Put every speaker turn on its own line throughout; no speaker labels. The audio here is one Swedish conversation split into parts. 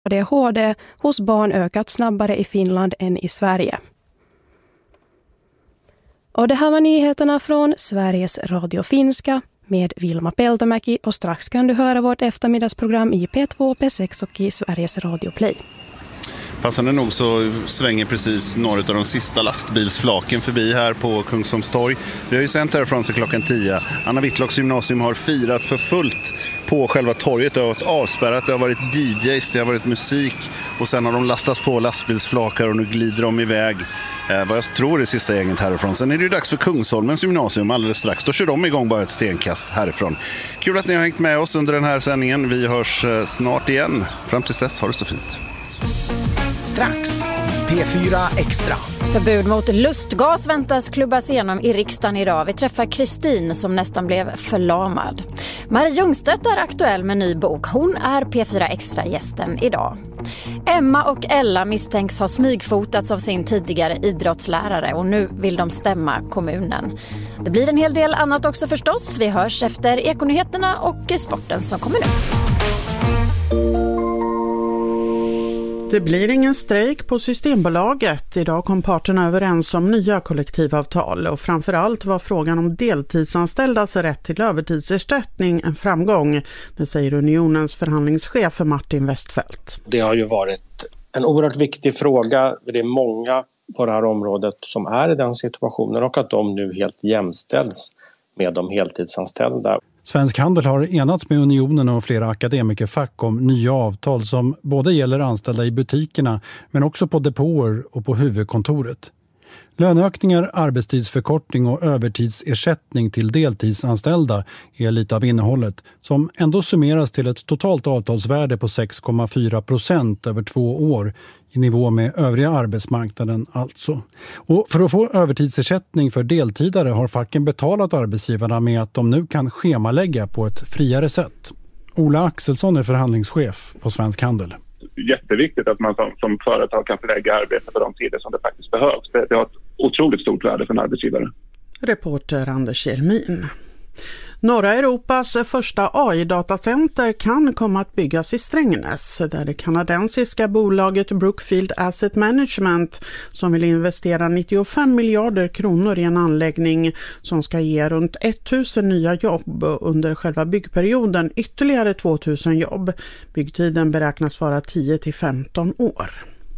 ADHD hos barn ökat snabbare i Finland än i Sverige. Och det här var nyheterna från Sveriges Radio Finska med Vilma Peltomäki, och strax kan du höra vårt eftermiddagsprogram i P2, P6 och i Sveriges Radio Play.
Passande nog så svänger precis några av de sista lastbilsflaken förbi här på Kungsholms torg. Vi har ju sänt härifrån så klockan 10. Anna Whitlocks gymnasium har firat för fullt på själva torget. Det har varit avspärrat, det har varit DJs, det har varit musik och sen har de lastats på lastbilsflakar och nu glider de iväg. Vad jag tror är sista gänget härifrån. Sen är det ju dags för Kungsholmens gymnasium alldeles strax. Då kör de igång bara ett stenkast härifrån. Kul att ni har hängt med oss under den här sändningen. Vi hörs snart igen. Fram till dess, ha det så fint.
Strax i P4 Extra.
Förbud mot lustgas väntas klubbas igenom i riksdagen idag. Vi träffar Kristin som nästan blev förlamad. Marie Ljungstedt är aktuell med ny bok. Hon är P4 Extra-gästen idag. Emma och Ella misstänks ha smygfotats av sin tidigare idrottslärare och nu vill de stämma kommunen. Det blir en hel del annat också förstås. Vi hörs efter Ekonyheterna och sporten som kommer nu.
Det blir ingen strejk på Systembolaget. Idag kom parterna överens om nya kollektivavtal och framförallt var frågan om deltidsanställdas rätt till övertidsersättning en framgång. Det säger Unionens förhandlingschef Martin Westfeldt.
Det har ju varit en oerhört viktig fråga. Det är många på det här området som är i den situationen och att de nu helt jämställs med de heltidsanställda.
Svensk Handel har enats med Unionen och flera akademikerfack om nya avtal som både gäller anställda i butikerna men också på depåer och på huvudkontoret. Löneökningar, arbetstidsförkortning och övertidsersättning till deltidsanställda är lite av innehållet som ändå summeras till ett totalt avtalsvärde på 6,4% över 2 år i nivå med övriga arbetsmarknaden alltså. Och för att få övertidsersättning för deltidare har facken betalat arbetsgivarna med att de nu kan schemalägga på ett friare sätt. Ola Axelsson är förhandlingschef på Svensk Handel.
Jätteviktigt att man som företag kan förlägga arbete på de tider som det faktiskt behövs. Det har ett otroligt stort värde för en arbetsgivare.
Reporter Anders Jermin. Norra Europas första AI-datacenter kan komma att byggas i Strängnäs, där det kanadensiska bolaget Brookfield Asset Management som vill investera 95 miljarder kronor i en anläggning som ska ge runt 1000 nya jobb under själva byggperioden, ytterligare 2000 jobb. Byggtiden beräknas vara 10-15 år.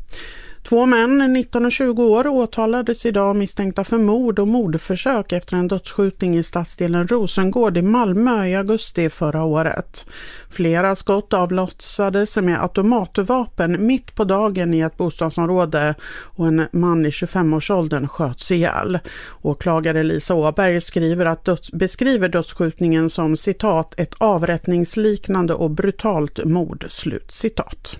2 män, 19 och 20 år, åtalades idag misstänkta för mord och mordförsök efter en dödsskjutning i stadsdelen Rosengård i Malmö i augusti förra året. Flera skott avlossades med automatvapen mitt på dagen i ett bostadsområde och en man i 25-årsåldern sköts ihjäl. Åklagare Lisa Åberg beskriver dödsskjutningen som citat ett avrättningsliknande och brutalt mord, slutcitat.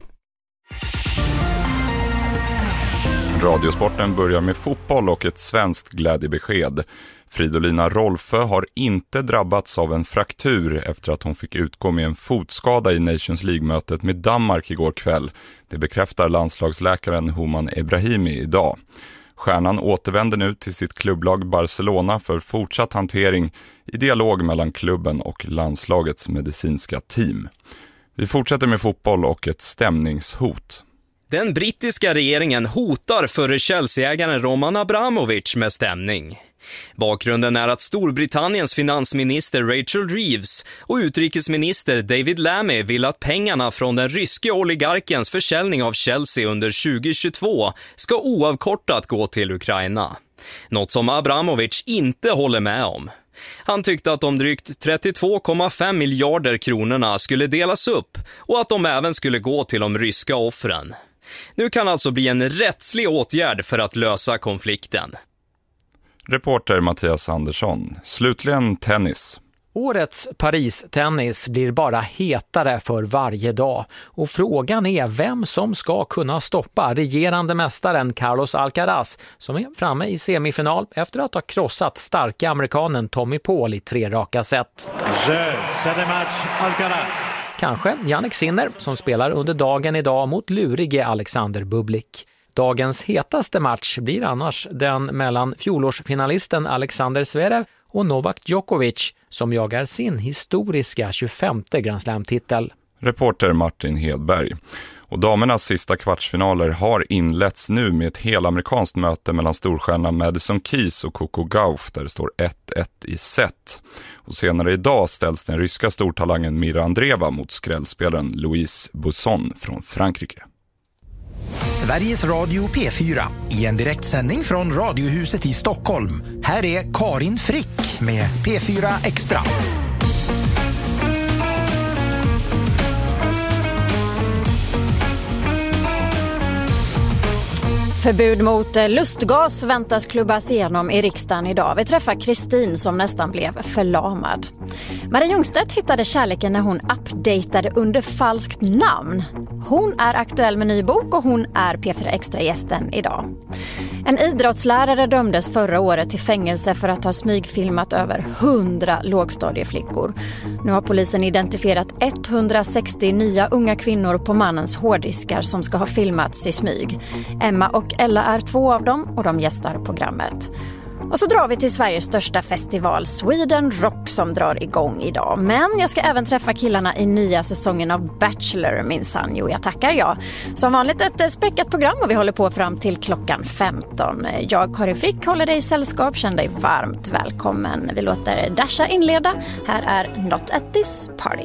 Radiosporten börjar med fotboll och ett svenskt glädjebesked. Fridolina Rolfö har inte drabbats av en fraktur efter att hon fick utgå med en fotskada i Nations League-mötet med Danmark igår kväll. Det bekräftar landslagsläkaren Homan Ebrahimi idag. Stjärnan återvänder nu till sitt klubblag Barcelona för fortsatt hantering i dialog mellan klubben och landslagets medicinska team. Vi fortsätter med fotboll och ett stämningshot.
Den brittiska regeringen hotar förre Chelsea-ägaren Roman Abramovich med stämning. Bakgrunden är att Storbritanniens finansminister Rachel Reeves och utrikesminister David Lammy vill att pengarna från den ryske oligarkens försäljning av Chelsea under 2022 ska oavkortat gå till Ukraina. Något som Abramovich inte håller med om. Han tyckte att de drygt 32,5 miljarder kronorna skulle delas upp och att de även skulle gå till de ryska offren. Nu kan alltså bli en rättslig åtgärd för att lösa konflikten.
Reporter Mattias Andersson. Slutligen tennis.
Årets Paris-tennis blir bara hetare för varje dag och frågan är vem som ska kunna stoppa regerande mästaren Carlos Alcaraz som är framme i semifinal efter att ha krossat starka amerikanen Tommy Paul i 3 raka set. Kanske Jannik Sinner som spelar under dagen idag mot lurige Alexander Bublik. Dagens hetaste match blir annars den mellan fjolårsfinalisten Alexander Zverev och Novak Djokovic som jagar sin historiska 25:e Grand Slam-titel.
Reporter Martin Hedberg. Och damernas sista kvartsfinaler har inletts nu med ett helamerikanskt möte mellan storstjärnan Madison Keys och Coco Gauff där det står 1-1 i set. Och senare idag ställs den ryska stortalangen Mira Andreeva mot skrällspelaren Louise Busson från Frankrike.
Sveriges Radio P4 i en direktsändning från Radiohuset i Stockholm. Här är Karin Frick med P4 Extra.
Förbud mot lustgas väntas klubbas igenom i riksdagen idag. Vi träffar Kristin som nästan blev förlamad. Maria Ljungstedt hittade kärleken när hon updatade under falskt namn. Hon är aktuell med ny bok och hon är P4 Extra-gästen idag. En idrottslärare dömdes förra året till fängelse för att ha smygfilmat över 100 lågstadieflickor. Nu har polisen identifierat 160 nya unga kvinnor på mannens hårddiskar som ska ha filmats i smyg. Emma och Ella är 2 av dem och de gästar programmet. Och så drar vi till Sveriges största festival, Sweden Rock, som drar igång idag. Men jag ska även träffa killarna i nya säsongen av Bachelor, minsann. Jo, jag tackar jag. Som vanligt ett späckat program och vi håller på fram till klockan 15. Jag, Karin Frick, håller dig i sällskap. Känn dig varmt välkommen. Vi låter Dasha inleda. Här är Not at this party.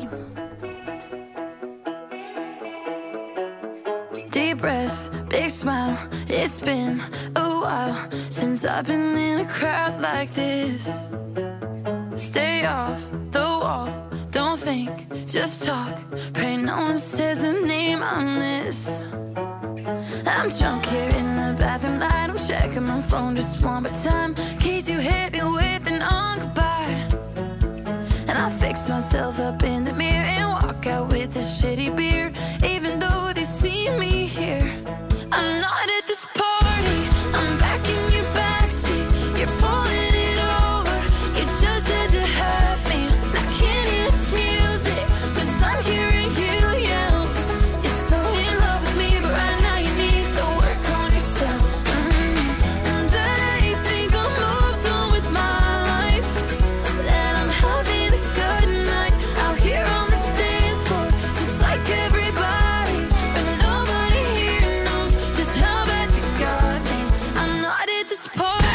Deep breath, big smile. It's been a while since I've been in a crowd like this. Stay off the wall, don't think, just talk. Pray no one says a name I miss. I'm drunk here in the bathroom light. I'm checking my phone just one more time, in case you hit me with an on goodbye. And I fix myself up in the mirror and walk out with this shitty beer. Even though they see me here, I'm not at this party. I'm back in your backseat. You're pulling it over. You just had to have me. I can't hear this music, 'cause I'm hearing you yell. You're so in love with me, but right now you need to work on yourself. And they think I'm moved on with my life, that I'm having a good night out here on the dance floor, just like everybody. But nobody here knows just how bad you got me. I'm not at this party.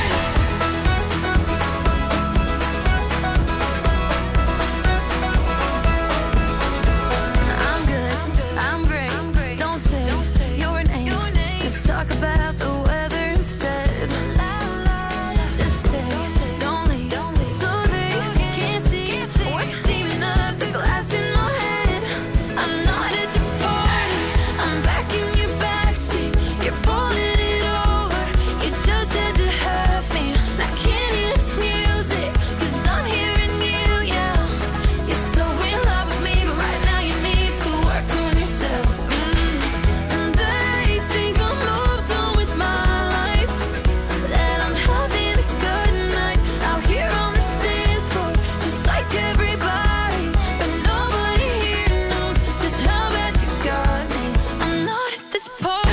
I'm good, I'm great. Don't say your name. Just talk about the weather instead. Just stay, don't leave, so they can't see what's steaming up the glass in my head. I'm not at this party. I'm back in your backseat. You're pulling it over. You just had to have me. I can't hear this music, 'cause I'm hearing you yell. You're so in love with me, but right now you need to work on yourself. And they think I'm moved on with my life, that I'm having a good night out here on the dance floor, just like everybody. But nobody here knows just how bad you got me. I'm not at this party.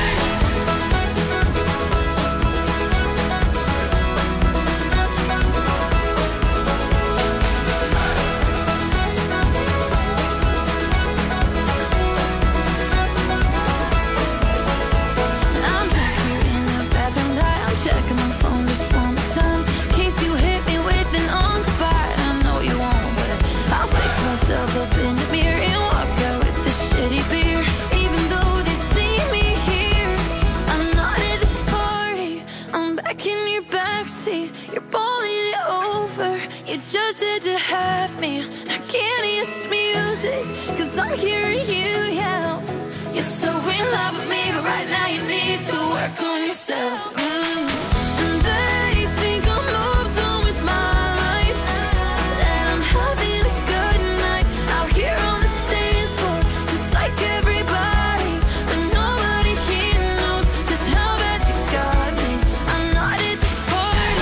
I'm drunk here in the bathroom light. I'm checking my phone just one more time, in case you hit me with an on goodbye. I know you won't, but I'll fix myself up in the mirror and walk out with this shitty beer. Even though they see me here, I'm not at this party. I'm back in your backseat. You're pulling it over. You just had to have me. I can't hear this music, 'cause I'm hearing you yell. You're so in love with me, but right now you need to work on yourself. And they think I'm moved on with my life, that I'm having a good night out here on the dance floor, just like everybody. But nobody here knows just how bad you got me. I'm not at this party.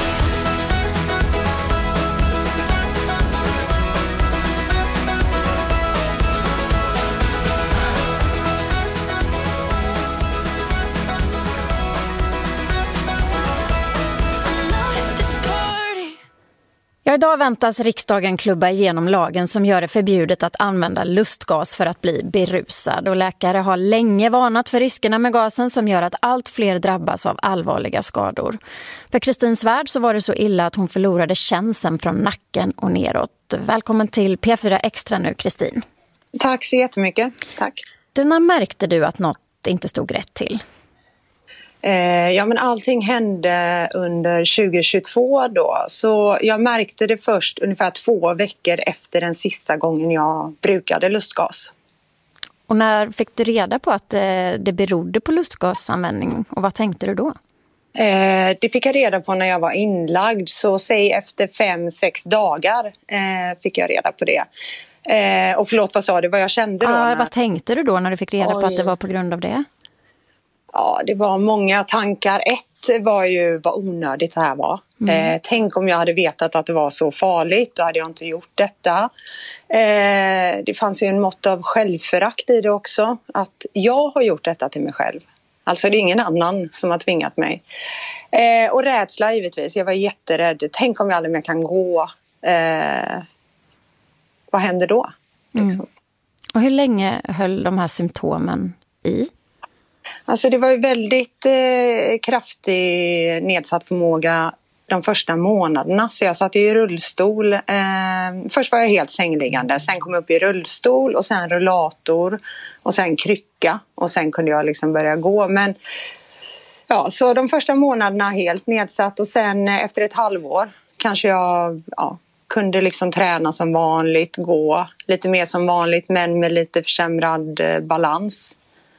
Idag väntas riksdagen klubba igenom lagen som gör det förbjudet att använda lustgas för att bli berusad. Och läkare har länge varnat för riskerna med gasen som gör att allt fler drabbas av allvarliga skador. För Kristin Svärd så var det så illa att hon förlorade känseln från nacken och neråt. Välkommen till P4 Extra nu, Kristin.
Tack så jättemycket. Tack.
När märkte du att något inte stod rätt till?
Ja, men allting hände under 2022 då. Så jag märkte det först ungefär 2 veckor efter den sista gången jag brukade lustgas.
Och när fick du reda på att det berodde på lustgasanvändning? Och vad tänkte du då?
Det fick jag reda på när jag var inlagd. Så säg efter 5-6 dagar fick jag reda på det. Och förlåt, vad sa du? Vad jag kände då?
Vad tänkte du då när du fick reda på att det var på grund av det?
Ja, det var många tankar. Ett var ju vad onödigt det här var. Tänk om jag hade vetat att det var så farligt, då hade jag inte gjort detta. Det fanns ju en mått av självförakt i det också. Att jag har gjort detta till mig själv. Alltså det är ingen annan som har tvingat mig. Och rädsla givetvis. Jag var jätterädd. Tänk om jag aldrig mer kan gå. Vad händer då? Liksom.
Och hur länge höll de här symptomen i?
Alltså det var ju väldigt kraftig nedsatt förmåga de första månaderna. Så jag satt i rullstol. Först var jag helt sängliggande. Sen kom jag upp i rullstol och sen rullator. Och sen krycka. Och sen kunde jag liksom börja gå. Men ja, så de första månaderna helt nedsatt. Och sen efter ett halvår kanske jag kunde liksom träna som vanligt. Gå lite mer som vanligt men med lite försämrad balans.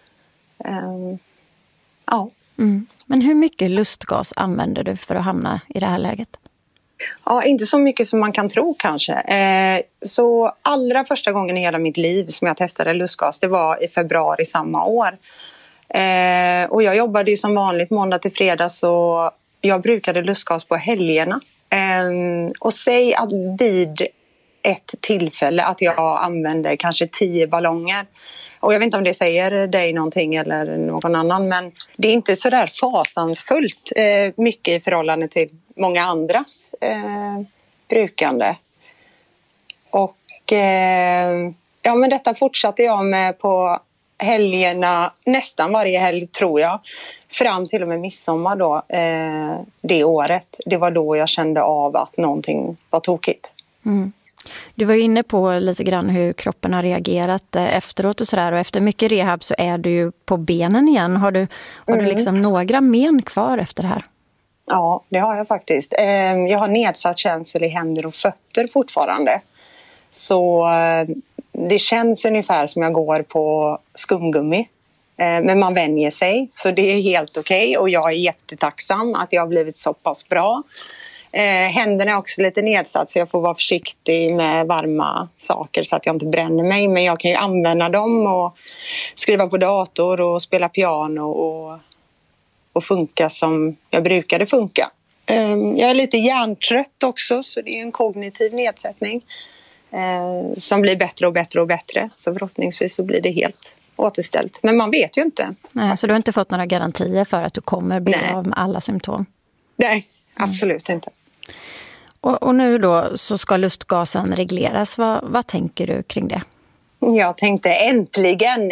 Men hur mycket lustgas använder du för att hamna i det här läget?
Ja, inte så mycket som man kan tro kanske. Så allra första gången i hela mitt liv som jag testade lustgas, det var i februari samma år. Och jag jobbade ju som vanligt måndag till fredag, så jag brukade lustgas på helgerna. Och säg att vid ett tillfälle att jag använde kanske 10 ballonger. Och jag vet inte om det säger dig någonting eller någon annan, men det är inte så där fasansfullt mycket i förhållande till många andras brukande. Och men detta fortsatte jag med på helgerna, nästan varje helg tror jag, fram till och med midsommar då, det året. Det var då jag kände av att någonting var tokigt.
Du var ju inne på lite grann hur kroppen har reagerat efteråt och sådär. Och efter mycket rehab så är du ju på benen igen. Har du liksom några men kvar efter det här?
Ja, det har jag faktiskt. Jag har nedsatt känsel i händer och fötter fortfarande. Så det känns ungefär som jag går på skumgummi. Men man vänjer sig, så det är helt okej. Och jag är jättetacksam att jag har blivit så pass bra. Händerna är också lite nedsatt, så jag får vara försiktig med varma saker så att jag inte bränner mig. Men jag kan ju använda dem och skriva på dator och spela piano och funka som jag brukade funka. Jag är lite hjärntrött också, så det är en kognitiv nedsättning som blir bättre och bättre och bättre. Så förhoppningsvis så blir det helt återställt. Men man vet ju inte.
Nej, så du har inte fått några garantier för att du kommer bli av med alla symptom?
Nej, absolut inte.
Och nu då så ska lustgasen regleras. Vad tänker du kring det?
Jag tänkte äntligen.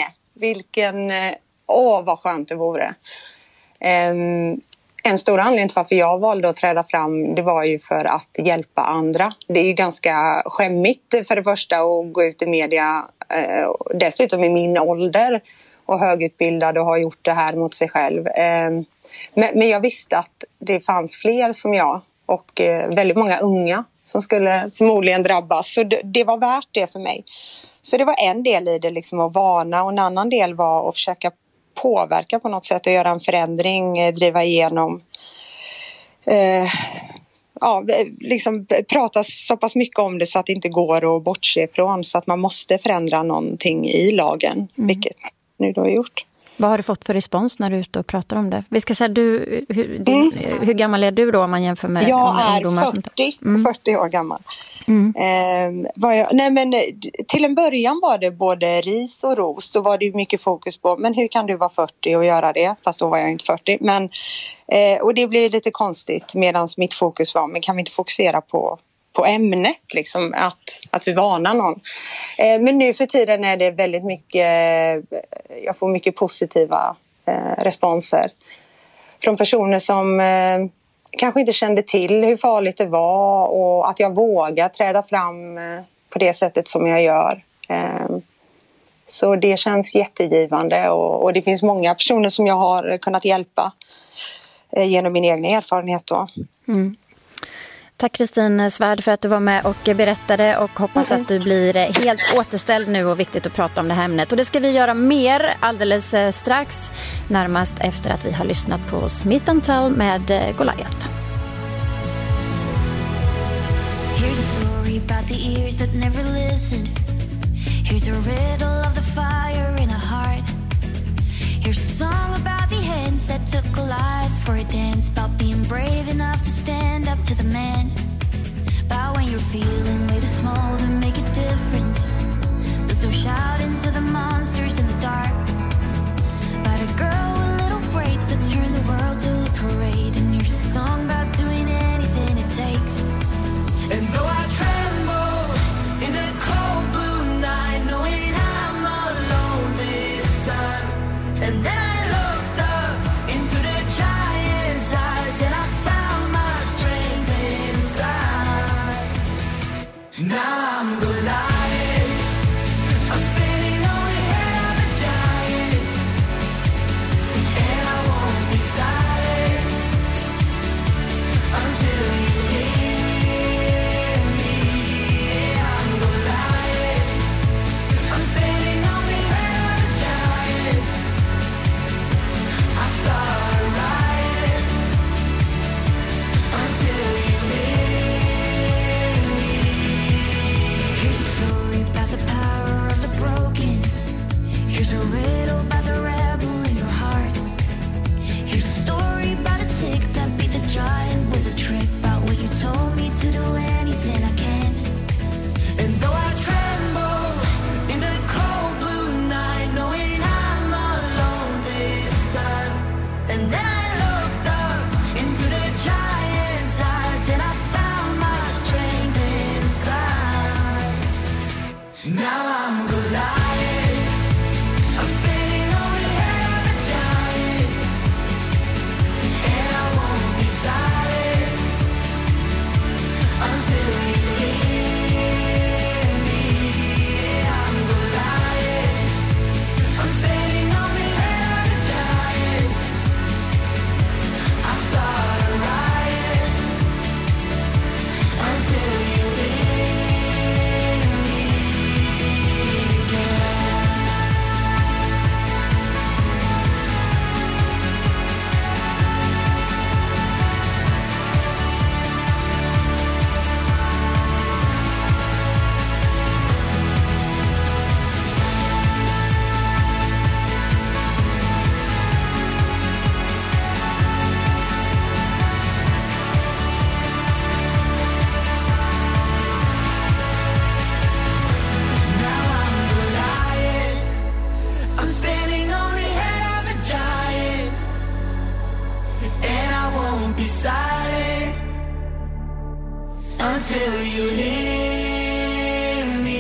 Vad skönt det vore. En stor anledning till varför jag valde att träda fram, det var ju för att hjälpa andra. Det är ju ganska skämmigt för det första att gå ut i media, dessutom i min ålder och högutbildad och ha gjort det här mot sig själv. Men jag visste att det fanns fler som jag och väldigt många unga som skulle förmodligen drabbas. Så det var värt det för mig. Så det var en del i det, liksom att varna, och en annan del var att försöka påverka på något sätt och göra en förändring, driva igenom. Liksom prata så pass mycket om det så att det inte går att bortse ifrån, så att man måste förändra någonting i lagen, vilket nu då har gjort.
Vad har du fått för respons när du är ute och pratar om det? Vi ska säga, hur gammal är du då om man jämför med ungdomar?
Jag är 40 år gammal. Till en början var det både ris och ros. Då var det ju mycket fokus på, men hur kan du vara 40 och göra det? Fast då var jag inte 40. Och det blev lite konstigt, medan mitt fokus var, men kan vi inte fokusera på på ämnet liksom, att vi varnar någon. Men nu för tiden är det väldigt mycket, jag får mycket positiva responser från personer som kanske inte kände till hur farligt det var och att jag vågar träda fram på det sättet som jag gör. Så det känns jättegivande och det finns många personer som jag har kunnat hjälpa genom min egen erfarenhet då.
Mm. Tack Kristin Svärd för att du var med och berättade och hoppas att du blir helt återställd nu och viktigt att prata om det här ämnet. Och det ska vi göra mer alldeles strax, närmast efter att vi har lyssnat på Smith & Tell med Goliath.
Here's a story about the ears that never listened. Here's a riddle of the fire in a heart. Here's a song about the hands that took Goliath for a dance. About being brave enough to stand up to the man. About when you're feeling way too small to make a difference, but still shouting to the monsters in the dark. About a girl with little braids that turned the world to a parade. And here's a song about doing anything it takes. And though I tremble in the cold blue night, knowing I'm alone this time. And then I looked up into the giant's eyes, and I found my strength inside. Now I'm Goliath. I'm standing on the head of a giant, and I won't be silent until you hear me. I'm Goliath. I'm standing on the head of a giant. I start a riot until you hear me. Here's a story about the power of the broken. Here's a riddle about the rebel in your heart. Here's a story about a tick that beat the giant with a trick. About what you told me to do anything I can. And though I tremble in the cold blue night, knowing I'm alone this time. And then I looked up into the giant's eyes, and I found my strength inside. Now I'm Goliath. I'm standing on the head of a giant, and I won't be silent until you hear me. I'm Goliath. I'm standing on the head of a giant. I start a riot until you hear me again. Now I'm Goliath. I'm standing on the head of a giant, and I won't be silent until you hear me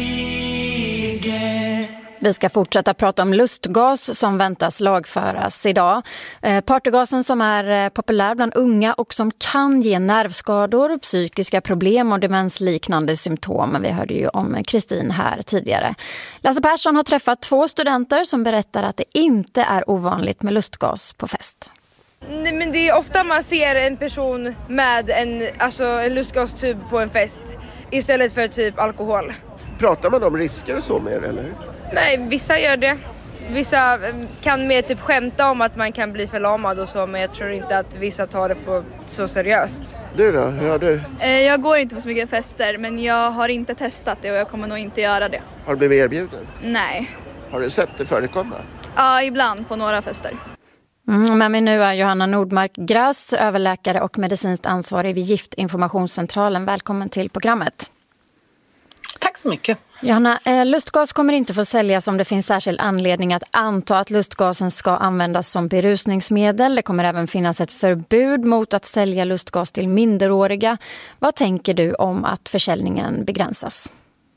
again.
Vi ska fortsätta prata om lustgas som väntas lagföras idag. Partygasen som är populär bland unga och som kan ge nervskador, psykiska problem och demensliknande symptom. Vi hörde ju om Kristin här tidigare. Lasse Persson har träffat 2 studenter som berättar att det inte är ovanligt med lustgas på fest.
Nej, men det är ofta man ser en person med en lustgastub på en fest istället för typ alkohol.
Pratar man om risker och så mer eller?
Nej, vissa gör det. Vissa kan mer typ skämta om att man kan bli förlamad och så, men jag tror inte att vissa tar det på så seriöst.
Du då, hur gör du?
Jag går inte på så mycket fester, men jag har inte testat det och jag kommer nog inte göra det.
Har du blivit erbjuden?
Nej.
Har du sett det förekomma?
Ja, ibland på några fester.
Med mig nu är Johanna Nordmark Grass, överläkare och medicinskt ansvarig vid Giftinformationscentralen. Välkommen till programmet.
Tack
Tack så mycket.
Johanna, lustgas kommer inte få säljas om det finns särskild anledning att anta att lustgasen ska användas som berusningsmedel. Det kommer även finnas ett förbud mot att sälja lustgas till minderåriga. Vad tänker du om att försäljningen begränsas?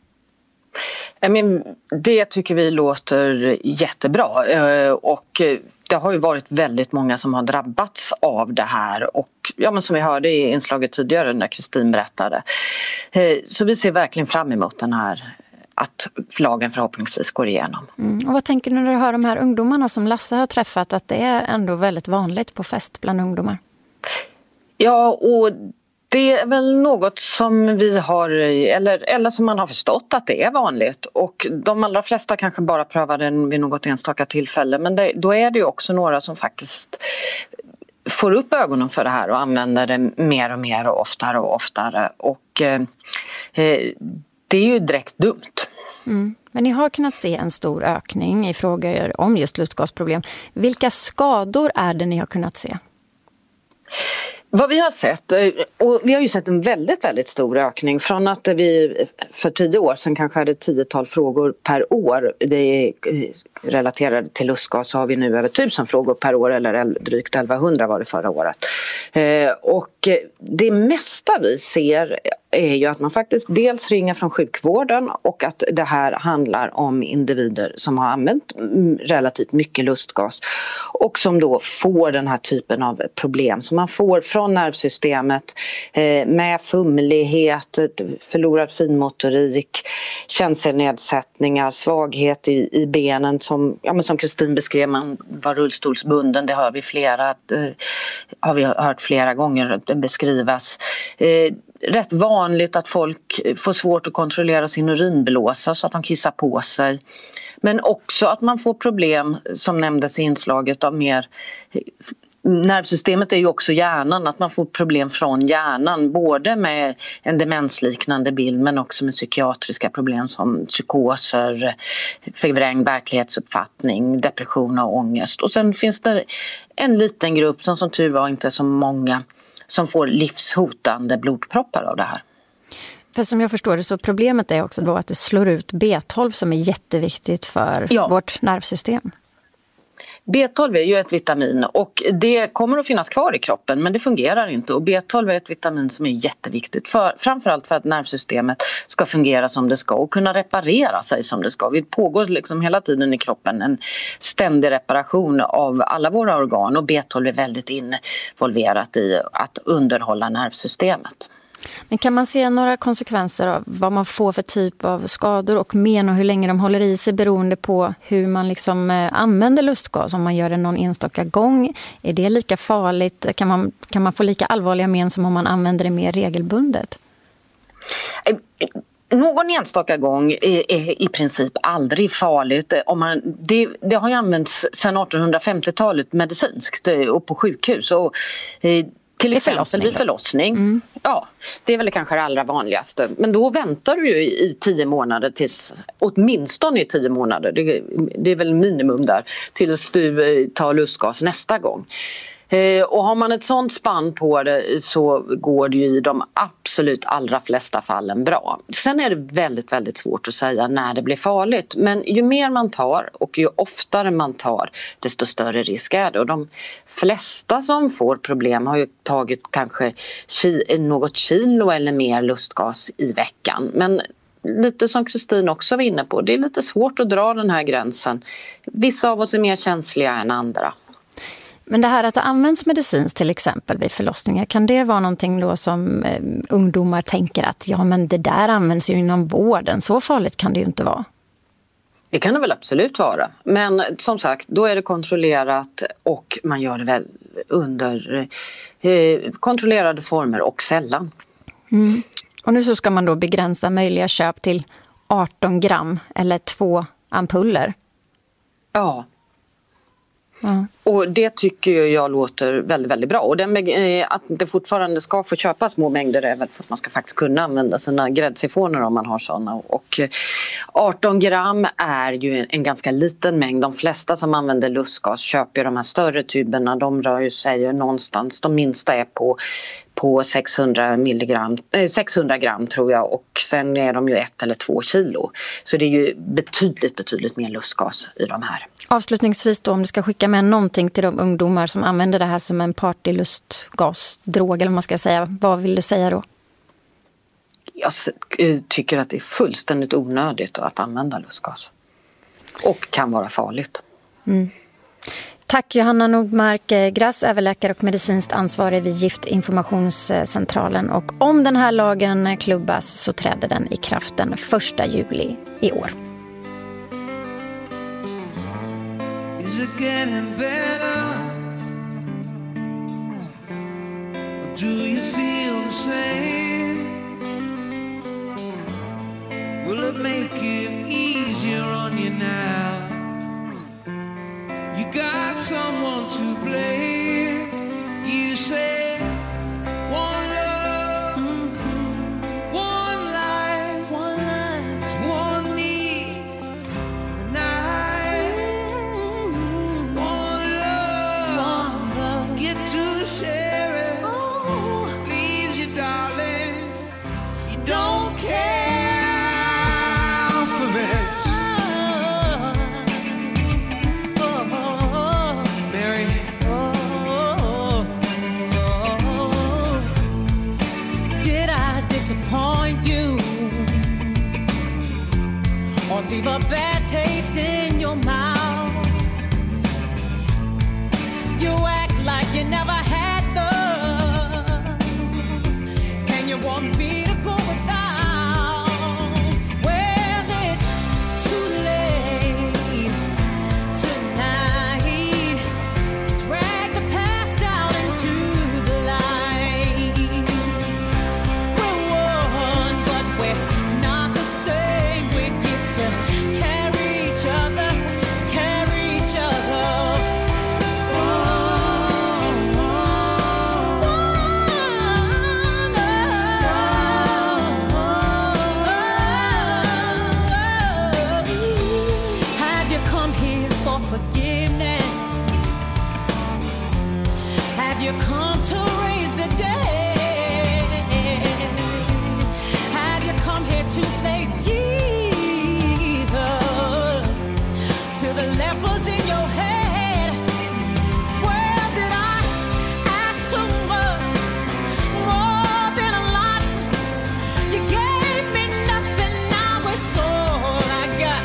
Det tycker vi låter jättebra och det har ju varit väldigt många som har drabbats av det här och som vi hörde i inslaget tidigare när Kristin berättade. Så vi ser verkligen fram emot den här, att lagen förhoppningsvis går igenom.
Och vad tänker du när du hör de här ungdomarna som Lasse har träffat, att det är ändå väldigt vanligt på fest bland ungdomar?
Ja, och det är väl något som vi har, eller som man har förstått att det är vanligt. Och de allra flesta kanske bara prövar den vid något enstaka tillfälle. Men då är det ju också några som faktiskt får upp ögonen för det här och använder det mer och mer och oftare och oftare. Och det är ju direkt dumt.
Men ni har kunnat se en stor ökning i frågor om just lustgasproblem. Vilka skador är det ni har kunnat se?
Vad vi har sett, och vi har ju sett en väldigt, väldigt stor ökning från att vi för 10 år sedan kanske hade 10-tal frågor per år. Det är relaterade till lustgas, så har vi nu över 1000 frågor per år, eller drygt 1100 var det förra året. Och det mesta vi ser är ju att man faktiskt dels ringer från sjukvården och att det här handlar om individer som har använt relativt mycket lustgas och som då får den här typen av problem som man får från nervsystemet med fumlighet, förlorad finmotorik, känselnedsättningar, svaghet i benen som Kristin beskrev, man var rullstolsbunden, det hör vi har vi hört flera gånger beskrivas. Rätt vanligt att folk får svårt att kontrollera sin urinblåsa så att de kissar på sig. Men också att man får problem som nämndes i inslaget av mer... Nervsystemet är ju också hjärnan, att man får problem från hjärnan. Både med en demensliknande bild men också med psykiatriska problem som psykoser, förvrängd verklighetsuppfattning, depression och ångest. Och sen finns det en liten grupp som tur var inte så många som får livshotande blodproppar av det här.
För som jag förstår det så problemet är också då att det slår ut B12 som är jätteviktigt för vårt nervsystem.
B12 är ju ett vitamin och det kommer att finnas kvar i kroppen men det fungerar inte. Och B12 är ett vitamin som är jätteviktigt framförallt för att nervsystemet ska fungera som det ska och kunna reparera sig som det ska. Det pågår liksom hela tiden i kroppen en ständig reparation av alla våra organ och B12 är väldigt involverat i att underhålla nervsystemet.
Men kan man se några konsekvenser av vad man får för typ av skador och men och hur länge de håller i sig beroende på hur man liksom använder lustgas? Om man gör det någon enstaka gång, är det lika farligt? Kan man få lika allvarliga men som om man använder det mer regelbundet?
Någon enstaka gång är i princip aldrig farligt. Det har ju använts sedan 1850-talet medicinskt och på sjukhus och till exempel vid förlossning. Ja, det är väl kanske det allra vanligaste. Men då väntar du ju i 10 månader åtminstone i 10 månader. Det är väl minimum där tills du tar lustgas nästa gång. Och har man ett sånt spann på det så går det ju i de absolut allra flesta fallen bra. Sen är det väldigt, väldigt svårt att säga när det blir farligt. Men ju mer man tar och ju oftare man tar desto större risk är det. Och de flesta som får problem har ju tagit kanske något kilo eller mer lustgas i veckan. Men lite som Kristin också var inne på, det är lite svårt att dra den här gränsen. Vissa av oss är mer känsliga än andra.
Men det här att det används medicins till exempel vid förlossningar, kan det vara någonting då som ungdomar tänker att men det där används ju inom vården, så farligt kan det ju inte vara?
Det kan det väl absolut vara, men som sagt då är det kontrollerat och man gör det väl under kontrollerade former och sällan.
Och nu så ska man då begränsa möjliga köp till 18 gram eller 2 ampuller.
Ja. Och det tycker jag låter väldigt, väldigt bra. Och att det fortfarande ska få köpa små mängder är väl för att man ska faktiskt kunna använda sina gräddsifoner om man har sådana. Och 18 gram är ju en ganska liten mängd. De flesta som använder lustgas köper de här större tuberna. De rör ju sig någonstans. De minsta är på på 600 gram tror jag, och sen är de ju 1 eller 2 kilo. Så det är ju betydligt mer lustgas i de här.
Avslutningsvis då, om du ska skicka med någonting till de ungdomar som använder det här som en partylustgasdrog, eller vad man ska säga, vad vill du säga då?
Jag tycker att det är fullständigt onödigt att använda lustgas. Och kan vara farligt.
Mm. Tack Johanna Nordmark Grass, överläkare och medicinskt ansvarig vid Giftinformationscentralen. Och om den här lagen klubbas så träder den i kraft den 1 juli i år.
Is it getting better? Or do you feel the same? Will it make it easier on you now? You got someone to blame. You say one love, one life, it's one need, and one love, get to share it. Leaves you, darling, you don't care for it. Disappoint you or leave a bad taste in your mouth. You act like you never had love, and you want me to go without. Well, it's too late tonight to drag the past out into the light. You come to raise the dead? Have you come here to play Jesus to the lepers in your head? Well, did I ask too much? More than a lot. You gave me nothing, now it's all I got.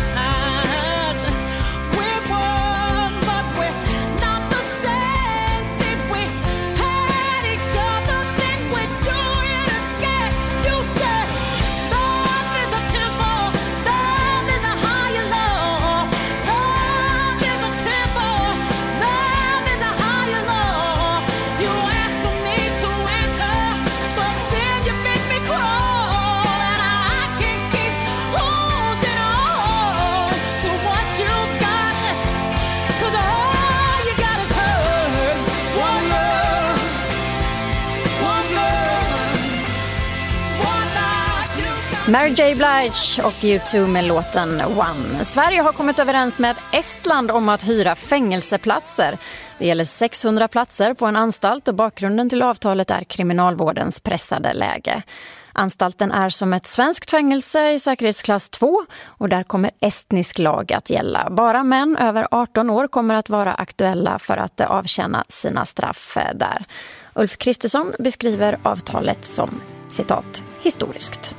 We're one, but we're not the same. See, we had each other, then we do it again. You said love is a temple, love is a higher law. Love is a temple, love is a higher law. You asked for me to enter, but then you make me crawl, and I can't keep holding on to what you got, 'cause all you got is hurt. One love, one love, one life you got.
Mary J. Blige och U2 med låten One. Sverige har kommit överens med Estland om att hyra fängelseplatser. Det gäller 600 platser på en anstalt och bakgrunden till avtalet är kriminalvårdens pressade läge. Anstalten är som ett svenskt fängelse i säkerhetsklass 2 och där kommer estnisk lag att gälla. Bara män över 18 år kommer att vara aktuella för att avtjäna sina straff där. Ulf Kristersson beskriver avtalet som, citat, historiskt.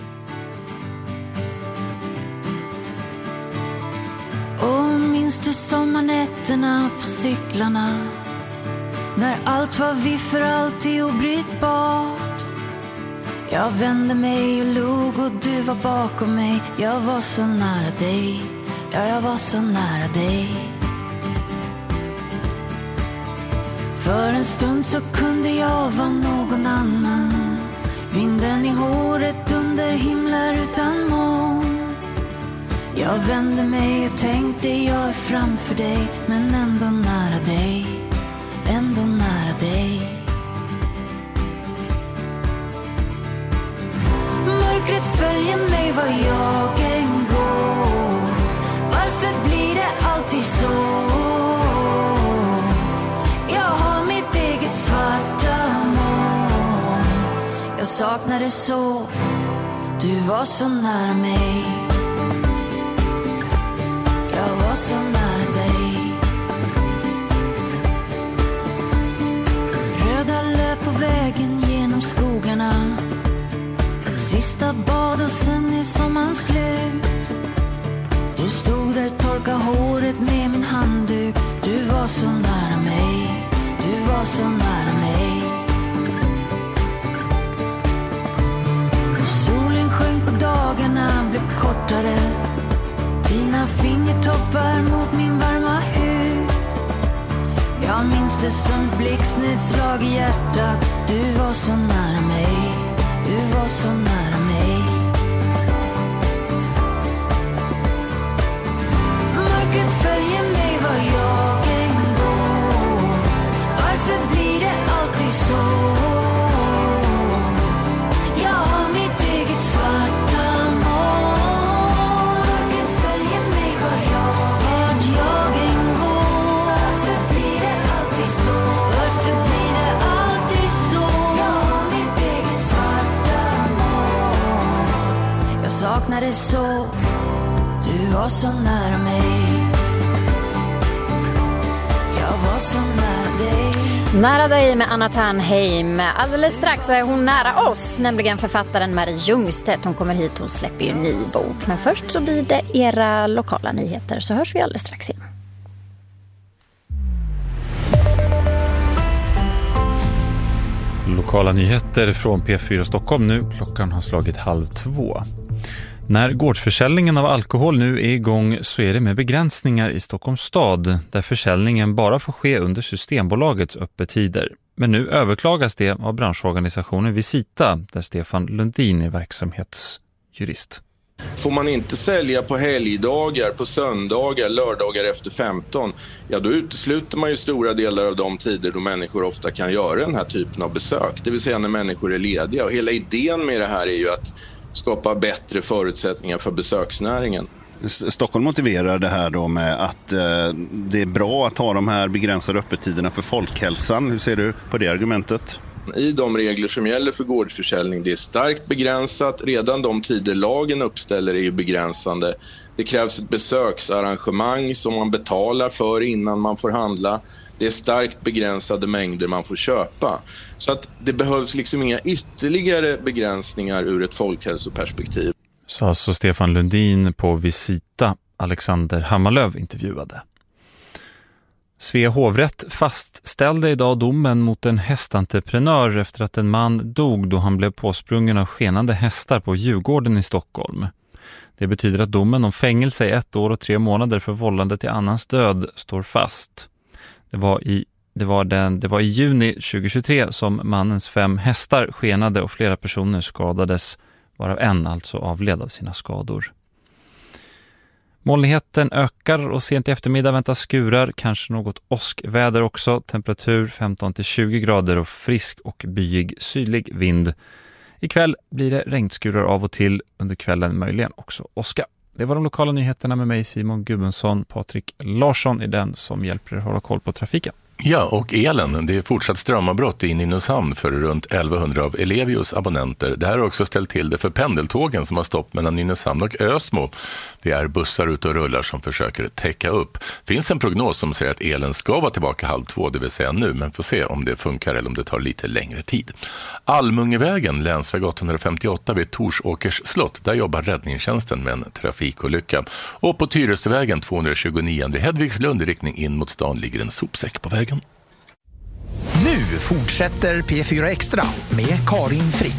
Och minns du sommarnätterna på cyklarna, när allt var vi för alltid obrytbart? Jag vände mig och log och du var bakom mig. Jag var så nära dig, ja jag var så nära dig. För en stund så kunde jag vara någon annan. Vinden i håret under himlar utan moln. Jag vände mig och tänkte jag är framför dig, men ändå nära dig, ändå nära dig. Mörkret följer mig var jag än går. Varför blir det alltid så? Jag har mitt eget svarta mål. vaknade så, du var så nära mig. Jag var så nära dig. Röda löp på vägen genom skogarna. Ett sista bad och sen är sommaren slut. Du stod där, torka håret med min handduk. Du var så nära mig. Du var så nära mig. Och solen sjönk och dagarna blev kortare. Dina fingertoppar mot min varma hud. Jag minns det som blixtnedslag i hjärtat. Du var så nära mig. Du var så nära mig. Mörkret följer mig var jag än går. Varför blir det alltid så? Jag har mitt eget svarta moln. Mörkret följer mig vart jag än går. Varför blir det alltid så? Varför blir det alltid så? Jag har mitt eget svarta moln. Jag saknade så. Du var så nära mig. Jag var så nära dig.
Nära dig med Anna Ternheim. Alldeles strax så är hon nära oss, nämligen författaren Marie Ljungstedt. Hon kommer hit, hon släpper ju en ny bok. Men först så blir det era lokala nyheter, så hörs vi alldeles strax igen.
Lokala nyheter från P4 Stockholm nu. Klockan har slagit 1:30. När gårdsförsäljningen av alkohol nu är igång så är det med begränsningar i Stockholms stad, där försäljningen bara får ske under Systembolagets öppettider. Men nu överklagas det av branschorganisationen Visita, där Stefan Lundin är verksamhetsjurist.
Får man inte sälja på helgdagar, på söndagar, lördagar efter 15, ja då utesluter man ju stora delar av de tider då människor ofta kan göra den här typen av besök. Det vill säga när människor är lediga. Och hela idén med det här är ju att skapa bättre förutsättningar för besöksnäringen.
Stockholm motiverar det här då med att det är bra att ha de här begränsade öppettiderna för folkhälsan. Hur ser du på det argumentet?
I de regler som gäller för gårdsförsäljning, det är starkt begränsat. Redan de tider lagen uppställer är ju begränsande. Det krävs ett besöksarrangemang som man betalar för innan man får handla. Det är starkt begränsade mängder man får köpa. Så att det behövs liksom inga ytterligare begränsningar ur ett folkhälsoperspektiv.
Så alltså Stefan Lundin på Visita, Alexander Hammarlöv intervjuade. Svea hovrätt fastställde idag domen mot en hästentreprenör efter att en man dog då han blev påsprungen av skenande hästar på Djurgården i Stockholm. Det betyder att domen om fängelse i 1 år och 3 månader för vållande till annans död står fast. Det var i juni 2023 som mannens 5 hästar skenade och flera personer skadades, varav en alltså avled av sina skador. Molnigheten ökar och sent i eftermiddag väntas skurar, kanske något åskväder också. Temperatur 15-20 grader och frisk och byig sydlig vind. Ikväll blir det regnskurar av och till, under kvällen möjligen också åska. Det var de lokala nyheterna med mig Simon Gudmundsson. Patrik Larsson är den som hjälper er hålla koll på trafiken.
Ja, och elen. Det är fortsatt strömavbrott i Nynäshamn för runt 1100 av Elevios abonnenter. Det här har också ställt till det för pendeltågen som har stopp mellan Nynäshamn och Ösmo. Det är bussar ute och rullar som försöker täcka upp. Finns en prognos som säger att elen ska vara tillbaka 1:30, det vill säga nu, men får se om det funkar eller om det tar lite längre tid. Almungevägen, länsväg 858 vid Torsåkers slott, där jobbar räddningstjänsten med en trafikolycka. Och på Tyresövägen 229 vid Hedvigslund i riktning in mot stan ligger en sopsäck på vägen.
Nu fortsätter P4 Extra med Karin Frick.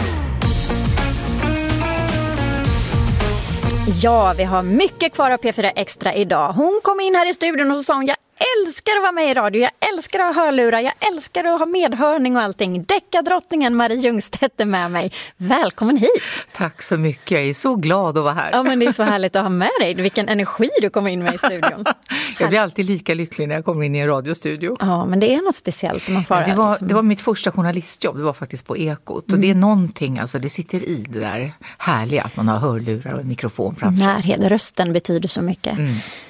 Ja, vi har mycket kvar av P4 Extra idag. Hon kom in här i studion och så sa hon: jag älskar att vara med i radio, jag älskar att ha hörlurar, jag älskar att ha medhörning och allting. Deckardrottningen Marie Ljungstedt är med mig. Välkommen hit.
Tack så mycket, jag är så glad att vara här.
Ja, men det är så härligt att ha med dig. Vilken energi du kommer in med i studion.
Jag blir alltid lika lycklig när jag kommer in i en radiostudio.
Ja, men det är något speciellt. Man får
det var mitt första journalistjobb, det var faktiskt på Ekot. Och det är någonting, alltså det sitter i det där härliga att man har hörlurar och en mikrofon framför sig.
Närhet, rösten betyder så mycket.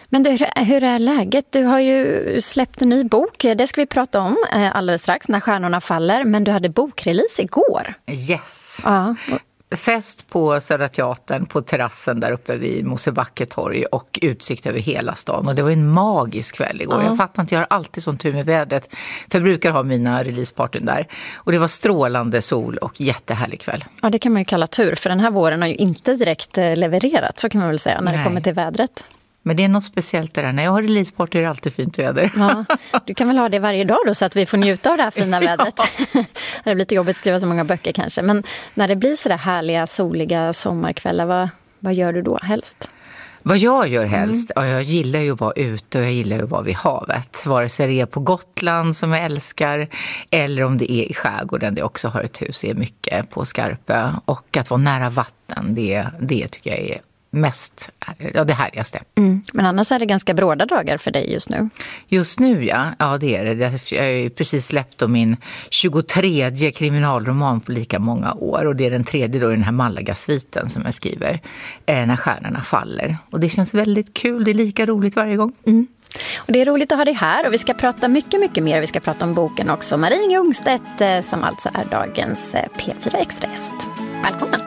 Men du, hur är läget? Du har ju släppt en ny bok. Det ska vi prata om alldeles strax, När stjärnorna faller. Men du hade bokrelease igår.
Yes.
Ja.
Fest på Södra Teatern, på terrassen där uppe vid Mosebacketorg och utsikt över hela stan. Och det var en magisk kväll igår. Jag fattar inte, jag har alltid sån tur med vädret. För jag brukar ha mina releasepartyn där. Och det var strålande sol och jättehärlig kväll. Ja, det kan man ju kalla tur. För den här våren har ju inte direkt levererat, så kan man väl säga, när det kommer till vädret. Men det är något speciellt där. När jag har releaseparty är det alltid fint väder.
Ja, du kan väl ha det varje dag då så att vi får njuta av det här fina vädret. Det blir lite jobbigt att skriva så många böcker kanske. Men när det blir så där härliga, soliga sommarkvällar, vad gör du då helst?
Vad jag gör helst? Ja, jag gillar ju att vara ute och jag gillar ju att vara vid havet. Vare sig det är på Gotland som jag älskar eller om det är i skärgården där jag också har ett hus, är mycket på Skarpö. Och att vara nära vatten, det tycker jag är mest, det härligaste.
Men annars är det ganska bråda dagar för dig just nu.
Just nu, ja det är det. Jag har ju precis släppt min 23:e kriminalroman på lika många år. Och det är den 3:e då i den här Malaga-sviten som jag skriver, När stjärnorna faller. Och det känns väldigt kul, det är lika roligt varje gång.
Och det är roligt att ha dig här och vi ska prata mycket mer. Vi ska prata om boken också. Marie Ljungstedt som alltså är dagens P4 Extra-gäst. Välkommen!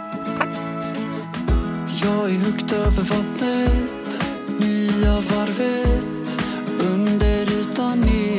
Jag är högt över vattnet, nya varvet, under ytan är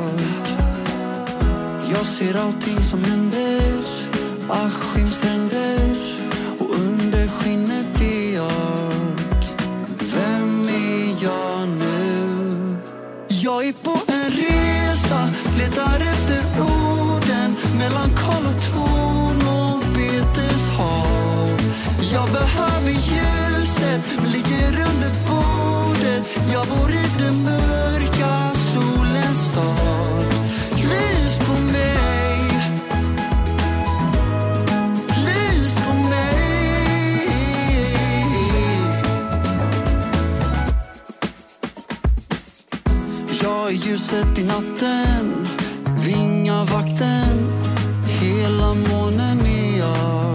jag ser allting som händer, Askimstränder, och under skinnet är jag. Vem är jag nu? Jag är på en resa, letar efter orden, mellan Karlatorn och Beteshav. Jag behöver ljuset, men ligger under bordet. Jag bor i den mörka solens stad. Lys på mig, lys på mig. Jag är ljuset i natten, vingavakten, hela månen är jag.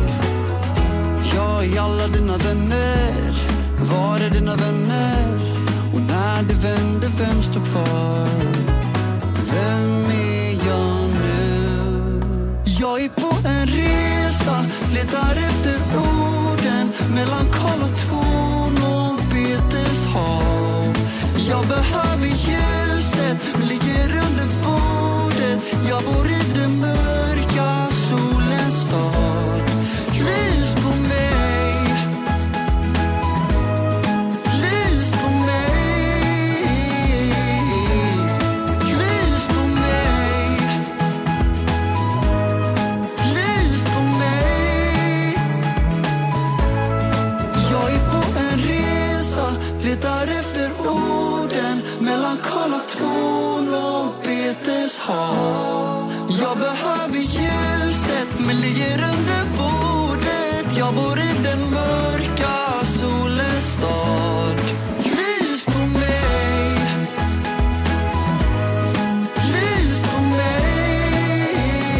Jag är alla dina vänner, var är dina vänner? Och när det vänder, vem står kvar? Vem är jag nu? Jag är på en resa, letar efter orden, mellan Karlatorn och Beteshav. Jag behöver ljuset, men ligger under bordet. Jag bor i den mörka solens stad. Lys på mig, lys på mig, lys på mig, lys på mig. Jag är på en resa, letar efter orden, mellan Karlatorn och Beteshav. Jag behöver ljuset, men ligger under bordet. Jag bor i den mörka solens stad. Lys på mig, lys på mig.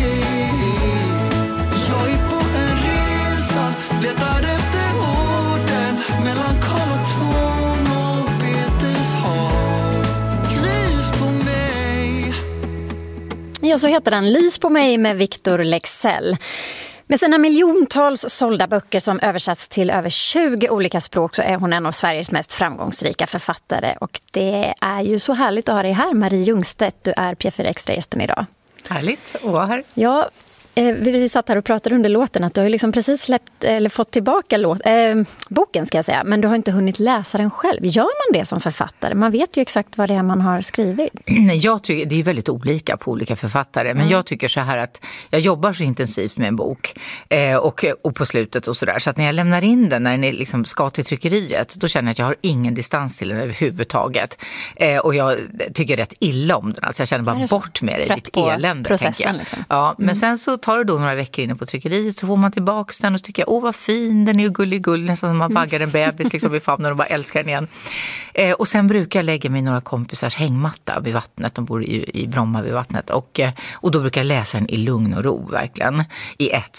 Jag är på en resa, letar efter orden, mellan Karlatorn och Beteshav. Lys på mig.
Ja, så heter den Lys på mig med Victor Leksell. Med sina miljontals sålda böcker som översatts till över 20 olika språk så är hon en av Sveriges mest framgångsrika författare. Och det är ju så härligt att ha dig här, Marie Ljungstedt. Du är P4 Extra-gästen idag.
Härligt att vara här.
Ja, vi satt här och pratade under låten att du har liksom precis släppt, eller fått tillbaka boken ska jag säga, men du har inte hunnit läsa den själv. Gör man det som författare? Man vet ju exakt vad det är man har skrivit.
Jag tycker, det är väldigt olika på olika författare, men jag tycker så här att jag jobbar så intensivt med en bok och på slutet och sådär, så att när jag lämnar in den, när den liksom ska till tryckeriet, då känner jag att jag har ingen distans till den överhuvudtaget. Och jag tycker rätt illa om den, alltså jag känner bara bort med det, ditt elände.
Processen, liksom.
Ja, men sen så tar det då några veckor inne på tryckeriet, så får man tillbaka den och så tycker jag, vad fin, den är ju gullig, nästan som man vaggar en bebis liksom i famnen och bara älskar den igen. Och sen brukar jag lägga mig några kompisars hängmatta vid vattnet, de bor i Bromma vid vattnet, och då brukar jag läsa den i lugn och ro verkligen, i ett streck.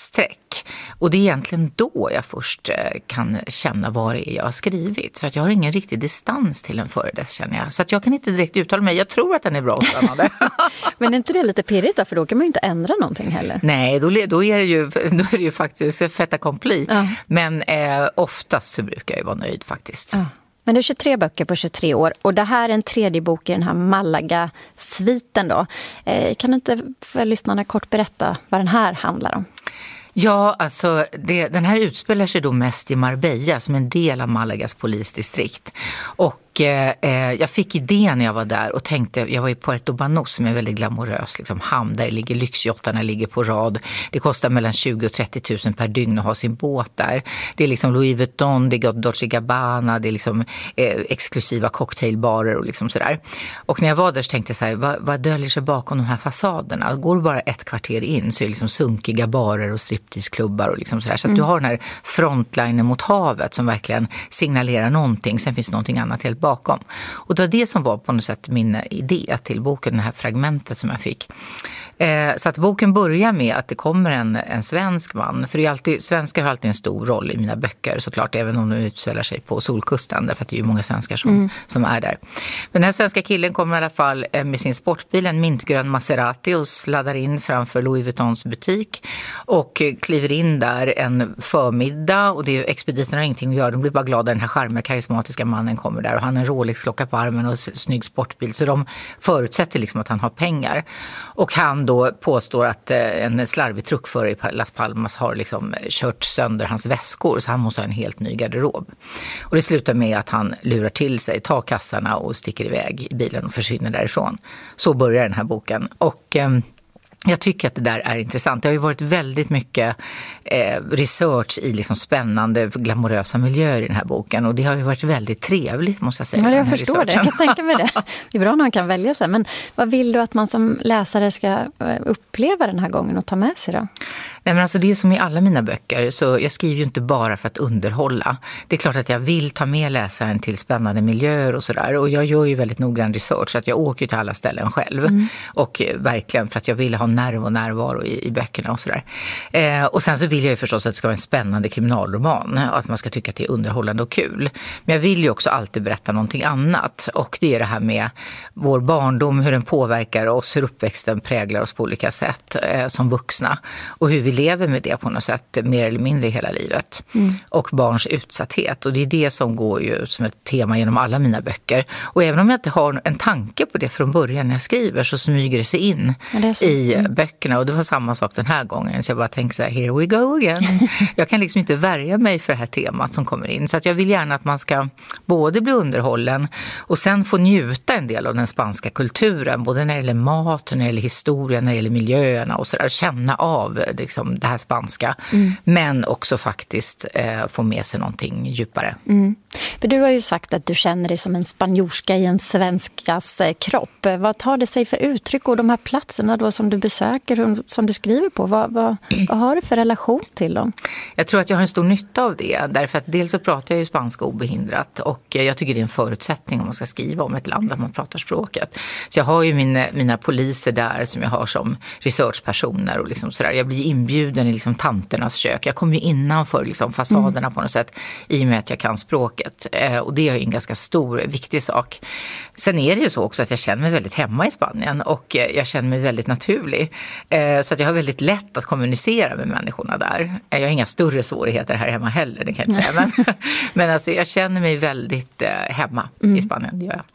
blank. Och det är egentligen då jag först kan känna vad det är jag har skrivit. För att jag har ingen riktig distans till en före dess, känner jag. Så att jag kan inte direkt uttala mig. Jag tror att den är bra och spännande.
Men är inte det lite pirrigt då? För då kan man ju inte ändra någonting heller.
Nej, då är det ju faktiskt fait accompli. Ja. Men oftast så brukar jag vara nöjd faktiskt.
Ja. Men det är 23 böcker på 23 år och det här är en tredje bok i den här Malaga-sviten då. Kan du inte för lyssnarna kort berätta vad den här handlar om?
Ja, alltså den här utspelar sig då mest i Marbella som en del av Malagas polisdistrikt. Och jag fick idén när jag var där och tänkte, jag var i Puerto Banús som är väldigt glamorös liksom, hamn där ligger lyxjottarna ligger på rad. Det kostar mellan 20 och 30 000 per dygn att ha sin båt där. Det är liksom Louis Vuitton, det är Dolce Gabbana, det är liksom exklusiva cocktailbarer och liksom sådär. Och när jag var där så tänkte jag så här, vad döljer sig bakom de här fasaderna? Går du bara ett kvarter in så är det liksom sunkiga barer och stripteaseklubbar och liksom sådär. Så att du har den här frontlinen mot havet som verkligen signalerar någonting. Sen finns någonting annat helt bakom. Och det var det som var på något sätt min idé till boken, det här fragmentet som jag fick. Så att boken börjar med att det kommer en svensk man. För det är alltid, svenskar har alltid en stor roll i mina böcker såklart, även om de utspelar sig på Solkusten. Därför att det är ju många svenskar som är där. Men den här svenska killen kommer i alla fall med sin sportbil, en mintgrön Maserati, och sladdar in framför Louis Vuittons butik. Och kliver in där en förmiddag, och det är expediterna har ingenting att göra. De blir bara glada, den här charmiga, karismatiska mannen kommer där. Och han har en Rolex-klocka på armen och en snygg sportbil. Så de förutsätter liksom att han har pengar. Och han då påstår att en slarvig truckförare i Las Palmas har liksom kört sönder hans väskor, så han måste ha en helt ny garderob. Och det slutar med att han lurar till sig, tar kassarna och sticker iväg i bilen och försvinner därifrån. Så börjar den här boken. Och jag tycker att det där är intressant. Det har ju varit väldigt mycket research i liksom spännande, glamorösa miljöer i den här boken. Och det har ju varit väldigt trevligt, måste jag säga.
Ja, jag förstår det. Jag kan tänka mig det. Det är bra när man kan välja sig. Men vad vill du att man som läsare ska uppleva den här gången och ta med sig då?
Nej, men alltså det är som i alla mina böcker, så jag skriver ju inte bara för att underhålla. Det är klart att jag vill ta med läsaren till spännande miljöer och sådär. Och jag gör ju väldigt noggrann research, så att jag åker till alla ställen själv. Och verkligen för att jag vill ha nerv och närvaro i böckerna och sådär. Och sen så vill jag ju förstås att det ska vara en spännande kriminalroman. Och att man ska tycka att det är underhållande och kul. Men jag vill ju också alltid berätta någonting annat. Och det är det här med vår barndom, hur den påverkar oss, hur uppväxten präglar oss på olika sätt som vuxna. Och hur vi lever med det på något sätt mer eller mindre i hela livet. Och barns utsatthet. Och det är det som går ju som ett tema genom alla mina böcker. Och även om jag inte har en tanke på det från början när jag skriver, så smyger det sig in i böckerna. Och det var samma sak den här gången. Så jag bara tänkte så här, here we go again. Jag kan liksom inte värja mig för det här temat som kommer in. Så att jag vill gärna att man ska både bli underhållen och sen få njuta en del av den spanska kulturen. Både när det gäller mat, när det gäller historia, när det gäller miljöerna och sådär. Känna av liksom det här spanska. Men också faktiskt få med sig någonting djupare.
För du har ju sagt att du känner dig som en spanjorska i en svenskas kropp. Vad tar det sig för uttryck, och de här platserna då som du besöker, som du skriver på, vad har du för relation till dem?
Jag tror att jag har en stor nytta av det, därför att dels så pratar jag ju spanska obehindrat, och jag tycker det är en förutsättning om man ska skriva om ett land där man pratar språket. Så jag har ju mina poliser där som jag har som researchpersoner och liksom sådär. Jag blir inbjuden i liksom tanternas kök. Jag kommer ju innanför liksom fasaderna på något sätt, i och med att jag kan språket. Och det är ju en ganska stor, viktig sak. Sen är det ju så också att jag känner mig väldigt hemma i Spanien, och jag känner mig väldigt naturlig. Så att jag har väldigt lätt att kommunicera med människorna där. Jag har inga större svårigheter här hemma heller, det kan jag inte säga. Men alltså, jag känner mig väldigt hemma i Spanien, det gör jag.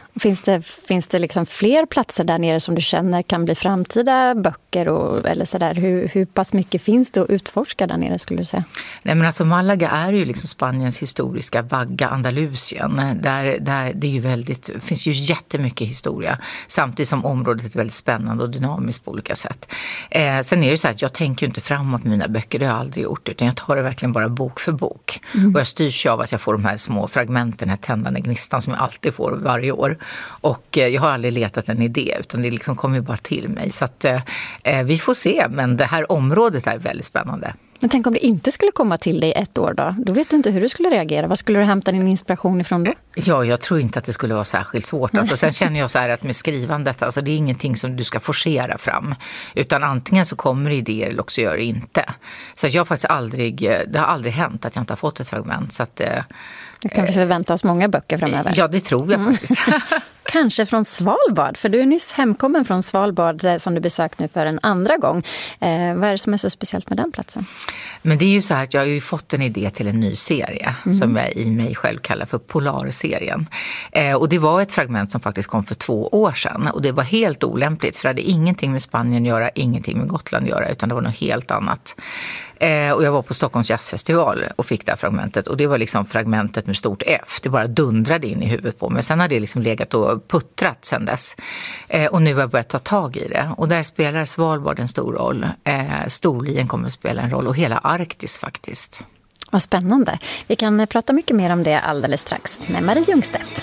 Finns det liksom fler platser där nere som du känner kan bli framtida böcker eller sådär? Hur pass mycket finns det att utforska där nere, skulle du säga?
Nej, men alltså Malaga är ju liksom Spaniens historiska vagga, Andalusien. Där det är ju finns ju jättemycket historia, samtidigt som området är väldigt spännande och dynamiskt på olika sätt. Sen är det ju så att jag tänker ju inte framåt med mina böcker, det har jag aldrig gjort, utan jag tar det verkligen bara bok för bok. Och jag styrs av att jag får de här små fragmenten, den här tändande gnistan som jag alltid får varje år. Och jag har aldrig letat en idé, utan det liksom kommer bara till mig. Så att vi får se, men det här området är väldigt spännande.
Men tänk om det inte skulle komma till dig ett år då? Då vet du inte hur du skulle reagera. Vad skulle du hämta din inspiration ifrån då?
Ja, jag tror inte att det skulle vara särskilt svårt. Alltså, sen känner jag så här att med skrivandet, alltså, det är ingenting som du ska forcera fram. Utan antingen så kommer det idéer eller också gör det inte. Så att jag har faktiskt det har aldrig hänt att jag inte har fått ett fragment. Så att,
det kan vi förvänta oss många böcker framöver.
Ja, det tror jag faktiskt.
Kanske från Svalbard, för du är nyss hemkommen från Svalbard som du besökt nu för en andra gång. Vad är det som är så speciellt med den platsen?
Men det är ju så här att jag har ju fått en idé till en ny serie som jag i mig själv kallar för Polarserien. Och det var ett fragment som faktiskt kom för 2 år sedan och det var helt olämpligt för det hade ingenting med Spanien att göra, ingenting med Gotland att göra, utan det var något helt annat. Och jag var på Stockholms jazzfestival och fick det här fragmentet och det var liksom fragmentet med stort F. Det bara dundrade in i huvudet på mig. Sen hade det liksom legat och puttrat sen dess. Och nu har jag börjat ta tag i det. Och där spelar Svalbard en stor roll. Storlien kommer att spela en roll och hela Arktis faktiskt.
Vad spännande. Vi kan prata mycket mer om det alldeles strax med Marie Ljungstedt.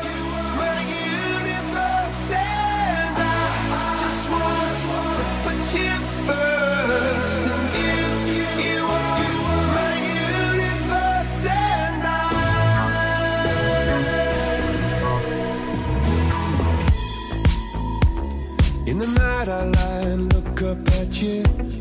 In the night I lie and look up at you.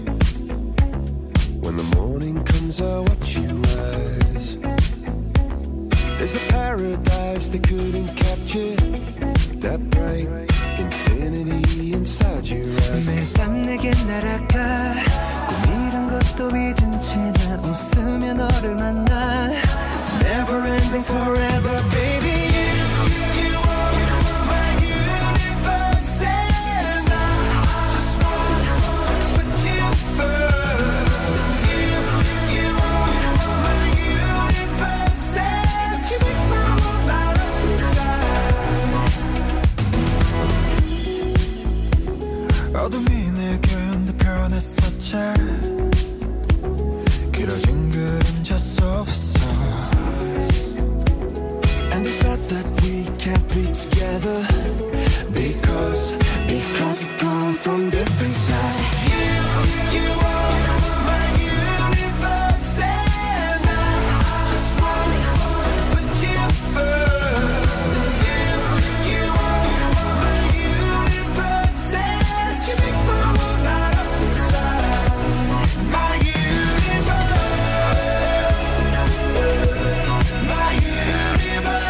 When the morning comes I watch you rise. There's a paradise they couldn't capture. That bright infinity inside your eyes. 매일 밤 내게 날아가 꿈이란 것도 잊은 채 난 웃으며 너를 만나. Never ending forever baby. 어둠이 내게 변했었지 길어진 그림자 속에서 And they said that we can't be together Because we come from different sides You are my universe And I just want to put you first You are my universe And you make my world light up inside My universe My universe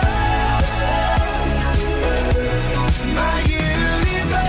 My universe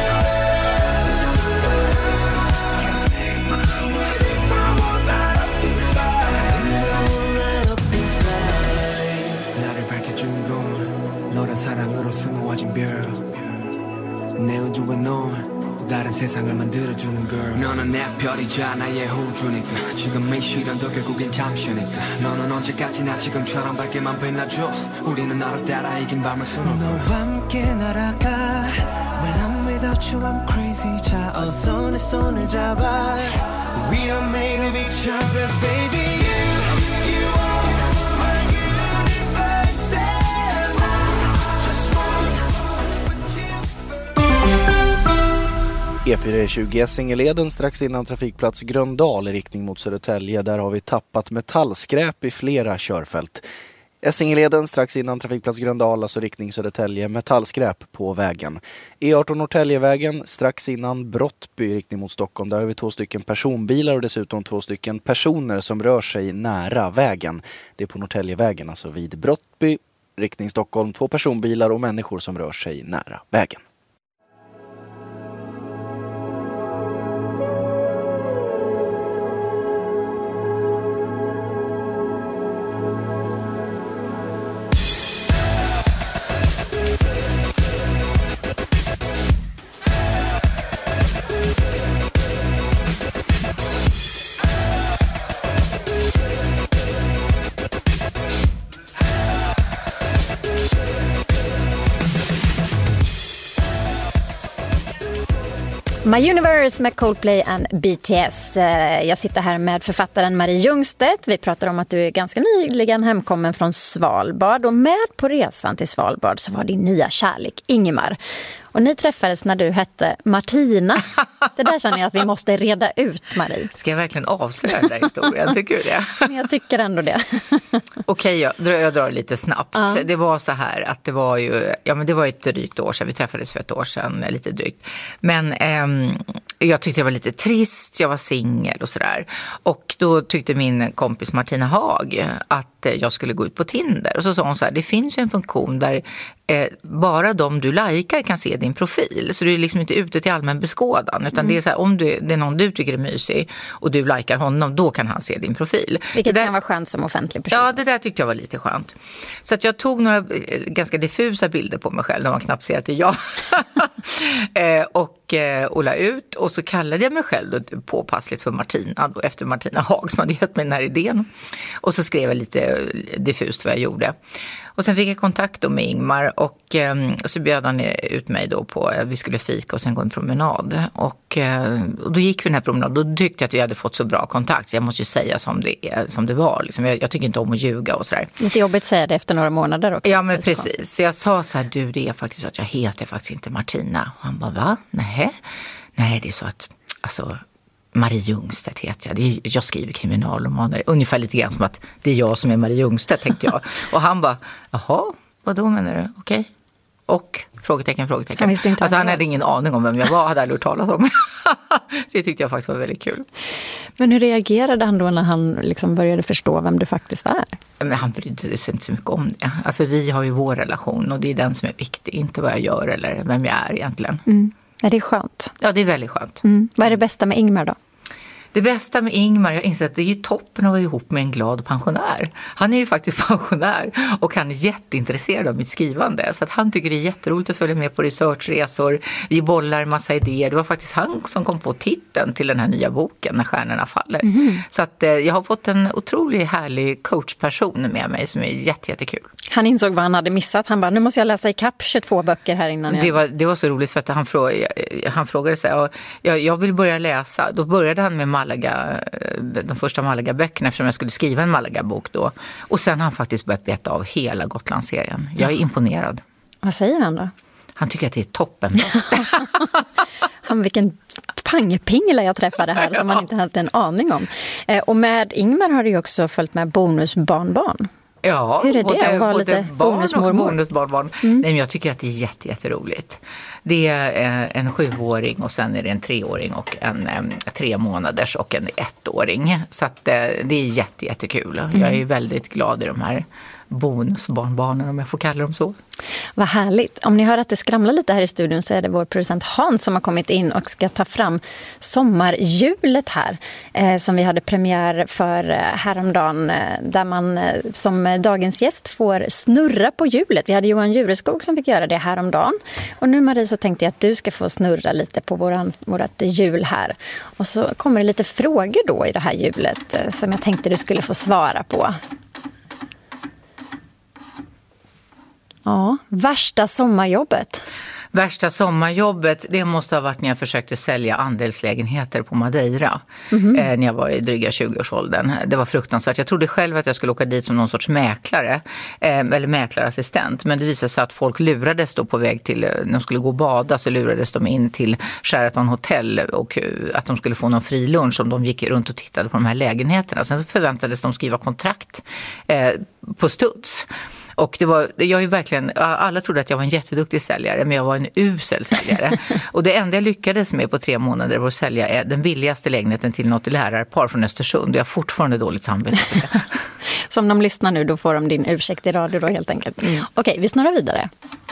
나를 밝혀주는 건 너란 사랑으로 수놓아진 별 내 우주와 넌 다른 세상을 만들어주는 girl 너는 내 별이자 나의 호주니까 지금의 시련도 결국엔 잠시니까 너는 언제까지나 지금처럼 밝게만 빛나줘 우리는 너를 따라 이긴 밤을 수놓아 너와 함께 날아가 When I'm without you I'm crazy 자 어서 내 손을 잡아 We are made of each other baby You are my universe And I just want
E420 Essingeleden strax innan trafikplats Gröndal i riktning mot Södertälje. Där har vi tappat metallskräp i flera körfält. Essingeleden strax innan trafikplats Gröndal, alltså riktning Södertälje, metallskräp på vägen. E18 Norrtäljevägen strax innan Brottby i riktning mot Stockholm. Där har vi 2 stycken personbilar och dessutom 2 stycken personer som rör sig nära vägen. Det är på Norrtäljevägen, alltså vid Brottby, riktning Stockholm, 2 personbilar och människor som rör sig nära vägen.
My Universe med Coldplay and BTS. Jag sitter här med författaren Marie Ljungstedt. Vi pratar om att du är ganska nyligen hemkommen från Svalbard. Och med på resan till Svalbard så var din nya kärlek Ingemar. Och ni träffades när du hette Martina. Det där känner jag att vi måste reda ut, Marie.
Ska jag verkligen avslöja den där historien? Tycker du det?
Men jag tycker ändå det.
Okej, jag drar lite snabbt. Ja. Det var så här att det var ju, det var ett drygt år sedan. Vi träffades för ett år sedan, lite drygt. Men jag tyckte det var lite trist. Jag var singel och sådär. Och då tyckte min kompis Martina Haag att jag skulle gå ut på Tinder. Och så sa hon så här, det finns ju en funktion där bara de du likar kan se din profil. Så du är liksom inte ute till allmän beskådan. Utan det är så här, om det är någon du tycker är mysig och du likar honom, då kan han se din profil.
Vilket kan vara skönt som offentlig person.
Ja, det där tyckte jag var lite skönt. Så att jag tog några ganska diffusa bilder på mig själv. När man knappt ser att det är jag. Och la ut. Och så kallade jag mig själv då, påpassligt för Martina. Då, efter Martina Haag som hade gett mig den här idén. Och så skrev jag lite diffust vad jag gjorde. Och sen fick jag kontakt då med Ingmar och så bjöd han ut mig då på vi skulle fika och sen gå en promenad. Och då gick vi den här promenaden och då tyckte jag att vi hade fått så bra kontakt. Så jag måste ju säga som det var. Liksom. Jag tycker inte om att ljuga och sådär.
Lite jobbigt att säga det efter några månader också.
Ja, men precis. Så jag sa så här, du, det är faktiskt så att jag heter faktiskt inte Martina. Och han bara, va? Nej, det är så att, alltså... Marie Ljungstedt heter jag. Jag skriver kriminalromaner. Ungefär lite grann som att det är jag som är Marie Ljungstedt, tänkte jag. Och han bara, jaha, vad då menar du? Okej. Och frågetecken.
Han visste inte.
Alltså han hade ingen aning om vem jag var, hade aldrig hört talas om. Så det tyckte jag faktiskt var väldigt kul.
Men hur reagerade han då när han liksom började förstå vem du faktiskt är?
Men han brydde sig inte så mycket om det. Alltså vi har ju vår relation och det är den som är viktig. Inte vad jag gör eller vem jag är egentligen.
Mm. Är det skönt?
Ja, det är väldigt skönt.
Vad är det bästa med Ingmar då?
Det bästa med Ingmar, jag inser att det är ju toppen att vara ihop med en glad pensionär. Han är ju faktiskt pensionär och han är jätteintresserad av mitt skrivande. Så att han tycker det är jätteroligt att följa med på researchresor. Vi bollar en massa idéer. Det var faktiskt han som kom på titeln till den här nya boken, När stjärnorna faller. Så att jag har fått en otroligt härlig coachperson med mig som är jättekul.
Han insåg vad han hade missat. Han bara, nu måste jag läsa ikapp 22 böcker här innan.
Det var så roligt för att han frågade sig, jag vill börja läsa. Då började han med Malaga, de första Malaga-böckerna eftersom jag skulle skriva en Malaga-bok då. Och sen har han faktiskt börjat beta av hela Gotlandsserien. Jag är imponerad.
Vad säger han då?
Han tycker att det är toppen.
Vilken pangpingla jag träffade här som man inte hade en aning om. Och med Ingmar har du ju också följt med bonusbarnbarn.
Ja,
hur är det?
Både
lite
barn och bonusbarnbarn. Nej, men jag tycker att det är jätteroligt. Det är en 7-åring och sen är det en 3-åring och en 3 månaders och en 1-åring. Så att det är jättekul. Jag är väldigt glad i de här bonusbarnbarnen, om jag får kalla dem så.
Vad härligt. Om ni hör att det skramlar lite här i studion så är det vår producent Hans som har kommit in och ska ta fram sommarhjulet här. Som vi hade premiär för häromdagen. Där man som dagens gäst får snurra på hjulet. Vi hade Johan Jureskog som fick göra det häromdagen. Och nu Marie så tänkte jag att du ska få snurra lite på vårat hjul här. Och så kommer det lite frågor då i det här hjulet som jag tänkte du skulle få svara på. Ja, värsta sommarjobbet.
Värsta sommarjobbet, det måste ha varit när jag försökte sälja andelslägenheter på Madeira. När jag var i dryga 20-årsåldern. Det var fruktansvärt. Jag trodde själv att jag skulle åka dit som någon sorts mäklare. Eller mäklarassistent. Men det visade sig att folk lurades då på väg till, när de skulle gå och bada så lurades de in till Sheraton Hotel. Och att de skulle få någon fri lunch om de gick runt och tittade på de här lägenheterna. Sen så förväntades de skriva kontrakt på studs. Och jag är verkligen, alla trodde att jag var en jätteduktig säljare, men jag var en usel säljare. Och det enda jag lyckades med på 3 månader var att sälja den billigaste lägenheten till något lärarpar från Östersund. Jag har fortfarande dåligt samvete för det.
Så om de lyssnar nu, då får de din ursäkt i radio då helt enkelt. Okej, vi snurrar vidare.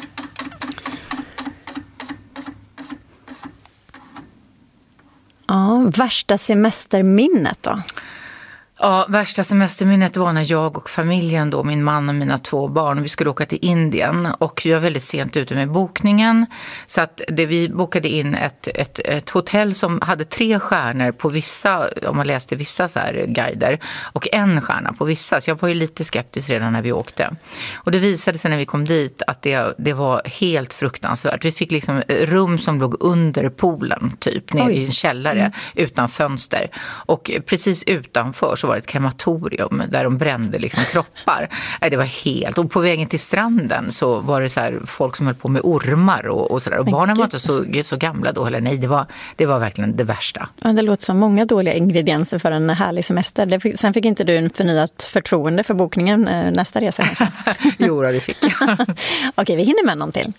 Ja, värsta semesterminnet då?
Ja, värsta semesterminnet var när jag och familjen då, min man och mina 2 barn, vi skulle åka till Indien och vi var väldigt sent ute med bokningen så att vi bokade in ett hotell som hade 3 stjärnor på vissa, om man läste vissa så här guider och 1 stjärna på vissa, så jag var ju lite skeptisk redan när vi åkte. Och det visade sig när vi kom dit att det var helt fruktansvärt. Vi fick liksom rum som låg under poolen typ, ner i en källare utan fönster och precis utanför så var var ett krematorium där de brände liksom kroppar. Det var helt... Och på vägen till stranden så var det så här folk som höll på med ormar och sådär. Och barnen var inte så gamla då. Eller nej, det var verkligen det värsta.
Ja, det låter som många dåliga ingredienser för en härlig semester. Sen fick inte du en förnyat förtroende för bokningen nästa resa kanske?
Jo, det fick jag.
Okej, vi hinner med någon till.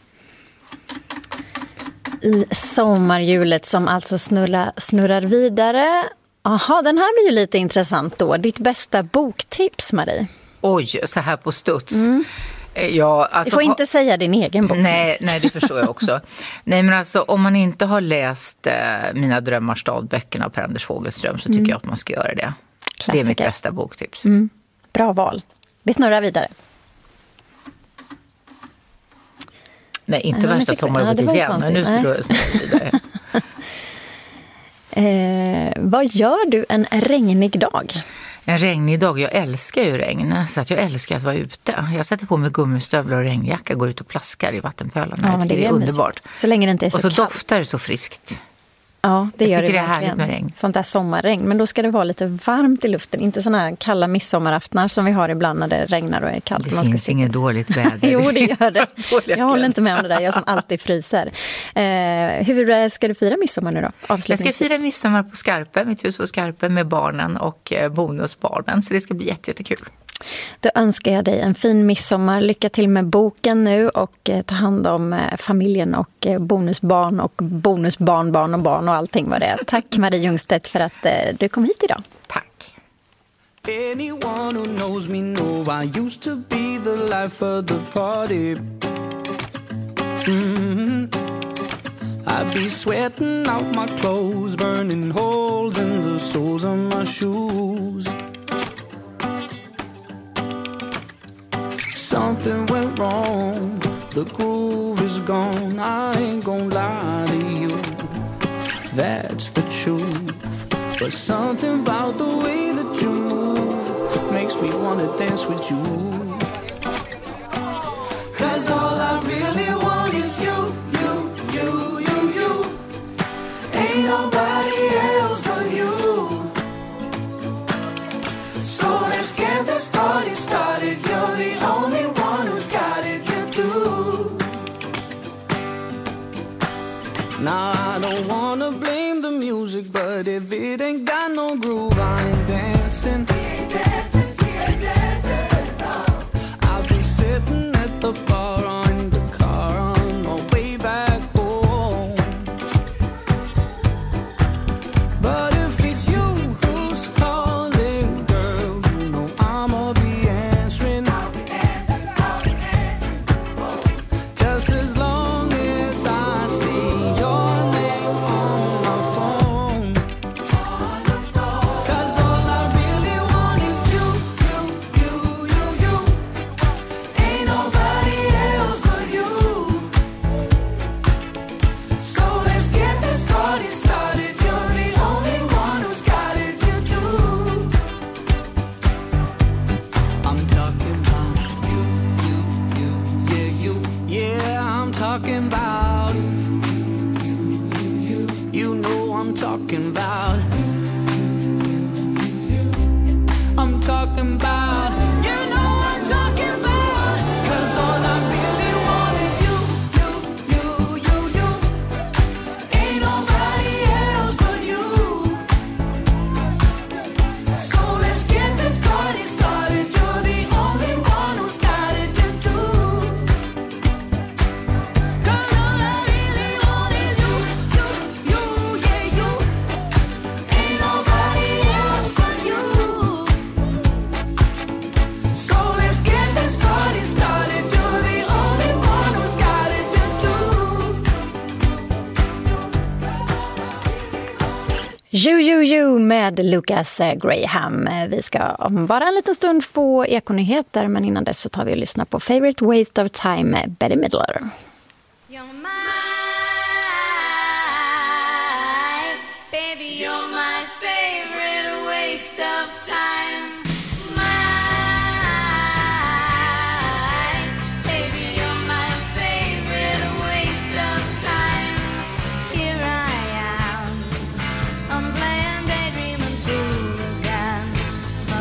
I sommarhjulet som alltså snurrar vidare. Aha, den här blir ju lite intressant då. Ditt bästa boktips, Marie?
Oj, så här på studs.
Ja, alltså, du får inte säga din egen bok.
Nej, det förstår jag också. Nej, men alltså om man inte har läst Mina drömmar stad-böckerna av Per Anders Fogelström så tycker jag att man ska göra det. Klassiker. Det är mitt bästa boktips.
Bra val. Vi snurrar vidare.
Nej, inte värsta sommarjobbet igen, men nu snurrar vi vidare.
Vad gör du en regnig dag?
En regnig dag, jag älskar ju regn, så att jag älskar att vara ute. Jag sätter på mig gummistövlar och regnjacka, går ut och plaskar i vattenpölarna. Jag tycker det är underbart.
Så länge det inte är så
kallt. Och så
kallt.
Doftar det så friskt.
Ja, det gör det verkligen.
Jag tycker det är härligt med regn.
Sånt där sommarregn. Men då ska det vara lite varmt i luften. Inte såna här kalla midsommaraftnar som vi har ibland när det regnar och är kallt.
Det finns inget dåligt väder.
Jo, det gör det. Jag håller inte med om det där. Jag som alltid fryser. Hur ska du fira midsommar nu då?
Jag ska fira midsommar på Skarpe, mitt hus på Skarpe med barnen och bonusbarnen. Så det ska bli jättekul.
Då önskar jag dig en fin midsommar. Lycka till med boken nu och ta hand om familjen och bonusbarn och bonusbarnbarn och barn och allting vad det är. Tack Marie Ljungstedt för att du kom hit idag.
Tack.
Anyone who knows me know I used to be the life of the party. I'd be sweating out my clothes, burning holes in the soles of my shoes. Something went wrong, the groove is gone. I ain't gonna lie to you, that's the truth. But something about the way that you move makes me wanna dance with you. 'Cause all I really want is you, you, you, you, you. Ain't nobody else but you. So let's get this party started. You're the only one who's got it, you do. Now I don't wanna blame the music, but if it ain't got no groove, I ain't dancing. I'll be sitting at the bar or in the car on my way back home. But if it's you who's calling, girl, you know I'ma be answering. Just as long as I see your name on my phone. 'Cause all I really want is you, you, you, you, you. Ain't nobody else but you. So let's get this party started. You're the only one who's got it, you do. I'm talking about you, yeah, you. Yeah, I'm talking about you know I'm talking about. I'm talking about. You know I'm talking about. 'Cause all I really want is you, you, you, you, you. Ain't nobody else but you. So let's get this party started. You're the only one who's got it, you do. 'Cause all I really want is you, you, you, yeah, you. Ain't nobody else but you. So let's get this party started. You're the only one who's got it, you do.
You med Lucas Graham. Vi ska om bara en liten stund få ekonyheter, men innan dess så tar vi och lyssnar på Favorite Waste of Time med Betty Midler.
Baby, you're my favorite waste of time. Baby, you're my favorite waste of time. Here I am, I'm playing daydream and fool again.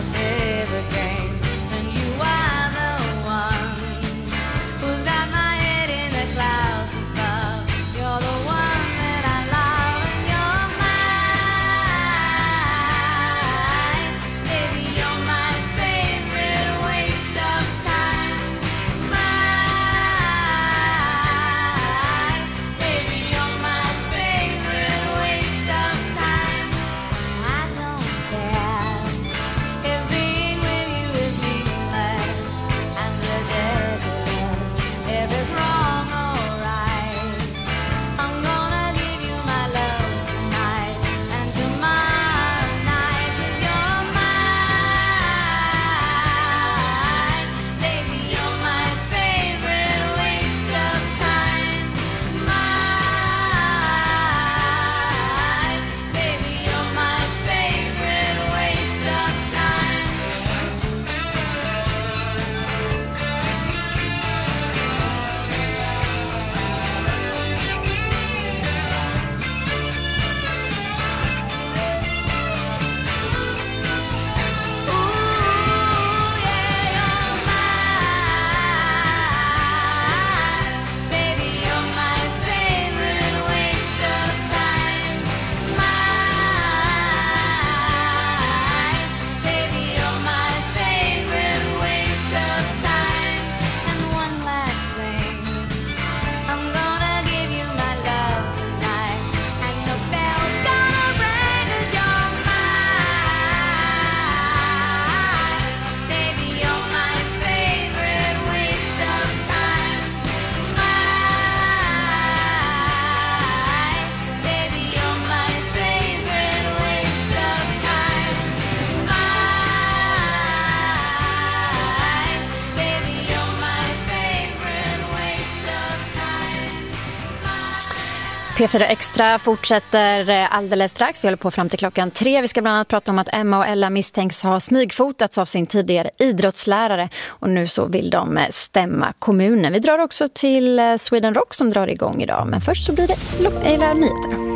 P4 Extra fortsätter alldeles strax. Vi håller på fram till klockan 3. Vi ska bland annat prata om att Emma och Ella misstänks ha smygfotats av sin tidigare idrottslärare. Och nu så vill de stämma kommunen. Vi drar också till Sweden Rock som drar igång idag. Men först så blir det nyheter.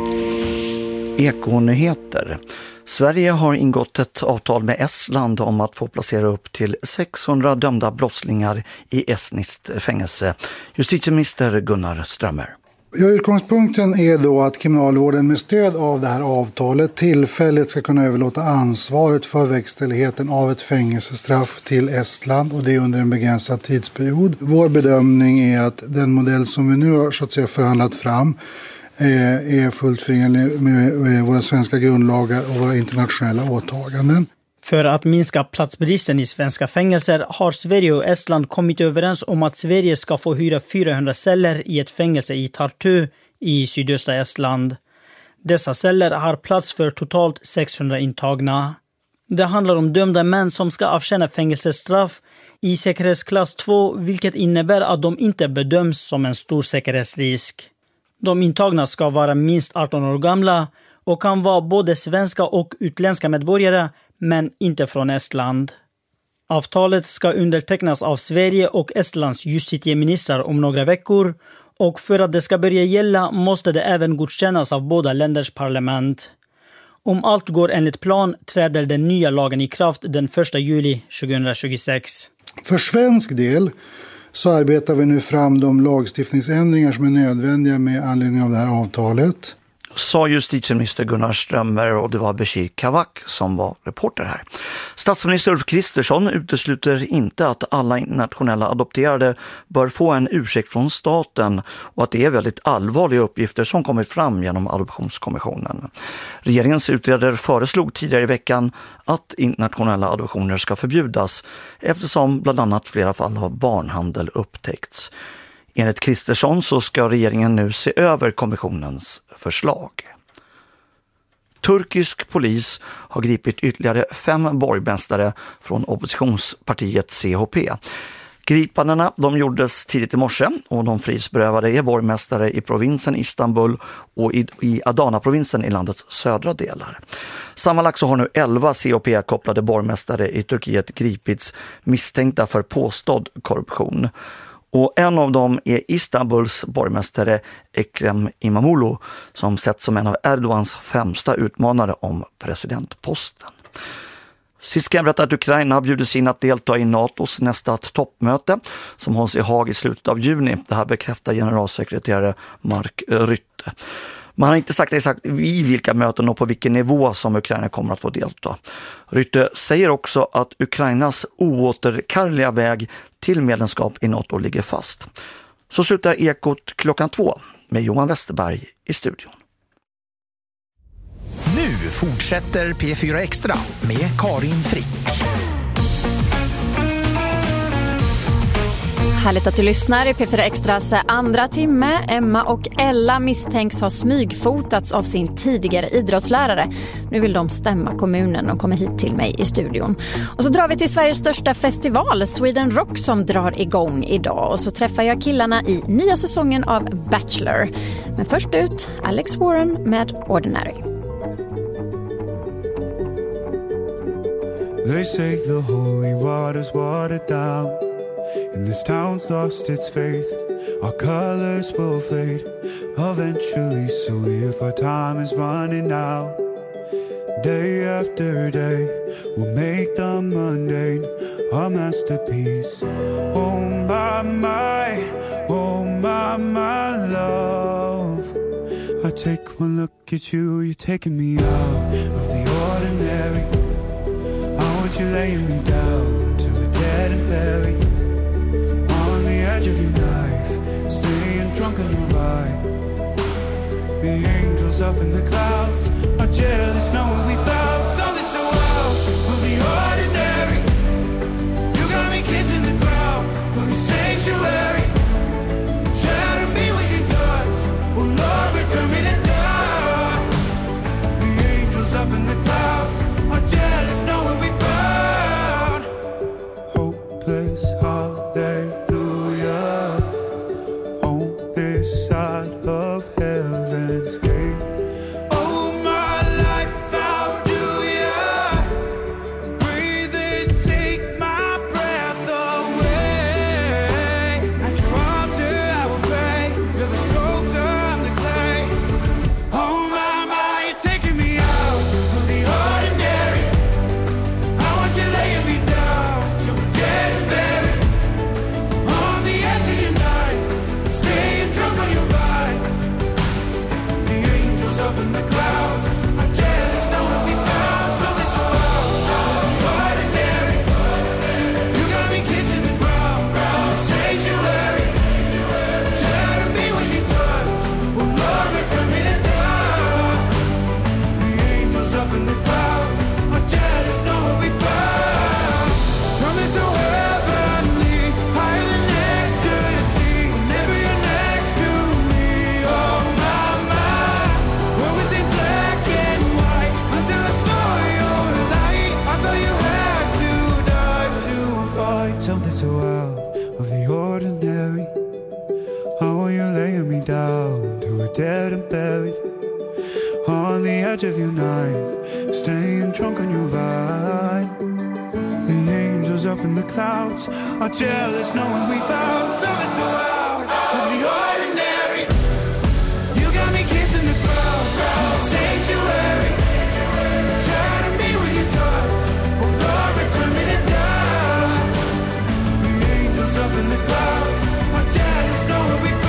Ekonyheter. Sverige har ingått ett avtal med Estland om att få placera upp till 600 dömda brottslingar i estniskt fängelse. Justitieminister Gunnar Strömmer.
Ja, utgångspunkten är då att kriminalvården med stöd av det här avtalet tillfälligt ska kunna överlåta ansvaret för verkställigheten av ett fängelsestraff till Estland, och det är under en begränsad tidsperiod. Vår bedömning är att den modell som vi nu har så att säga förhandlat fram är fullt förenlig med våra svenska grundlagar och våra internationella åtaganden.
För att minska platsbristen i svenska fängelser har Sverige och Estland kommit överens om att Sverige ska få hyra 400 celler i ett fängelse i Tartu i sydöstra Estland. Dessa celler har plats för totalt 600 intagna. Det handlar om dömda män som ska avtjäna fängelsestraff i säkerhetsklass 2, vilket innebär att de inte bedöms som en stor säkerhetsrisk. De intagna ska vara minst 18 år gamla och kan vara både svenska och utländska medborgare, men inte från Estland. Avtalet ska undertecknas av Sverige och Estlands justitieministrar om några veckor, och för att det ska börja gälla måste det även godkännas av båda länders parlament. Om allt går enligt plan träder den nya lagen i kraft den 1 juli 2026.
För svensk del så arbetar vi nu fram de lagstiftningsändringar som är nödvändiga med anledning av det här avtalet.
Sa justitieminister Gunnar Strömmer, och det var Bashir Kavak som var reporter här. Statsminister Ulf Kristersson utesluter inte att alla internationella adopterade bör få en ursäkt från staten och att det är väldigt allvarliga uppgifter som kommit fram genom adoptionskommissionen. Regeringens utredare föreslog tidigare i veckan att internationella adoptioner ska förbjudas eftersom bland annat flera fall av barnhandel upptäckts. Enligt Kristersson så ska regeringen nu se över kommissionens förslag. Turkisk polis har gripit ytterligare 5 borgmästare från oppositionspartiet CHP. Gripandena de gjordes tidigt i morse och de frihetsberövade är borgmästare i provinsen Istanbul och i Adana-provinsen i landets södra delar. Sammanlagt så har nu 11 CHP-kopplade borgmästare i Turkiet gripits misstänkta för påstådd korruption. Och en av dem är Istanbuls borgmästare Ekrem İmamoğlu som sett som en av Erdogans främsta utmanare om presidentposten. Sist kan jag berätta att Ukraina har bjudits in att delta i NATOs nästa toppmöte som hålls i Haag i slutet av juni. Det här bekräftar generalsekreterare Mark Rutte. Man har inte sagt exakt i vilka möten och på vilken nivå som Ukraina kommer att få delta. Rutte säger också att Ukrainas oåterkalleliga väg till medlemskap i NATO ligger fast. Så slutar Ekot klockan 2 med Johan Westerberg i studion.
Nu fortsätter P4 Extra med Karin Frick.
Härligt att du lyssnar i P4 Extras andra timme. Emma och Ella misstänks ha smygfotats av sin tidigare idrottslärare. Nu vill de stämma kommunen och kommer hit till mig i studion. Och så drar vi till Sveriges största festival, Sweden Rock, som drar igång idag. Och så träffar jag killarna i nya säsongen av Bachelor. Men först ut, Alex Warren med Ordinary.
They say the holy water's watered down, and this town's lost its faith. Our colors will fade eventually, so if our time is running out, day after day we'll make the mundane a masterpiece. Oh my, oh my love, I take one look at you, you're taking me out of the ordinary. You're laying me down to the dead and buried on the edge of your knife, staying drunk on your ride. The angels up in the clouds are jealous knowing we found something so out of the ordinary. You got me kissing the ground of your sanctuary. Shatter me with your touch, oh Lord, return me to dust. The angels up in the clouds are jealous knowing we found hopeless hallelujah on this side of heaven. up in the clouds. I'm jealous knowing we found something so ordinary. You got me kissing the ground, sanctuary. Shatter me when you touch. Oh Lord, return me to dust. The angels up in the clouds. I'm jealous knowing we found something so heavenly, higher than ecstasy. Whenever you're next to me, oh my, my. What was in black and white until I saw your light? I thought you had to die to fight something so out of the ordinary. How are you laying me down to a dead and buried on the edge of your knife, staying drunk on your vine. The angels up in the clouds are jealous knowing we found something so out of the ordinary. You got me kissing the ground, sanctuary. Shatter me when you touch. Oh Lord, return me to dust. The angels up in the clouds are jealous knowing we found.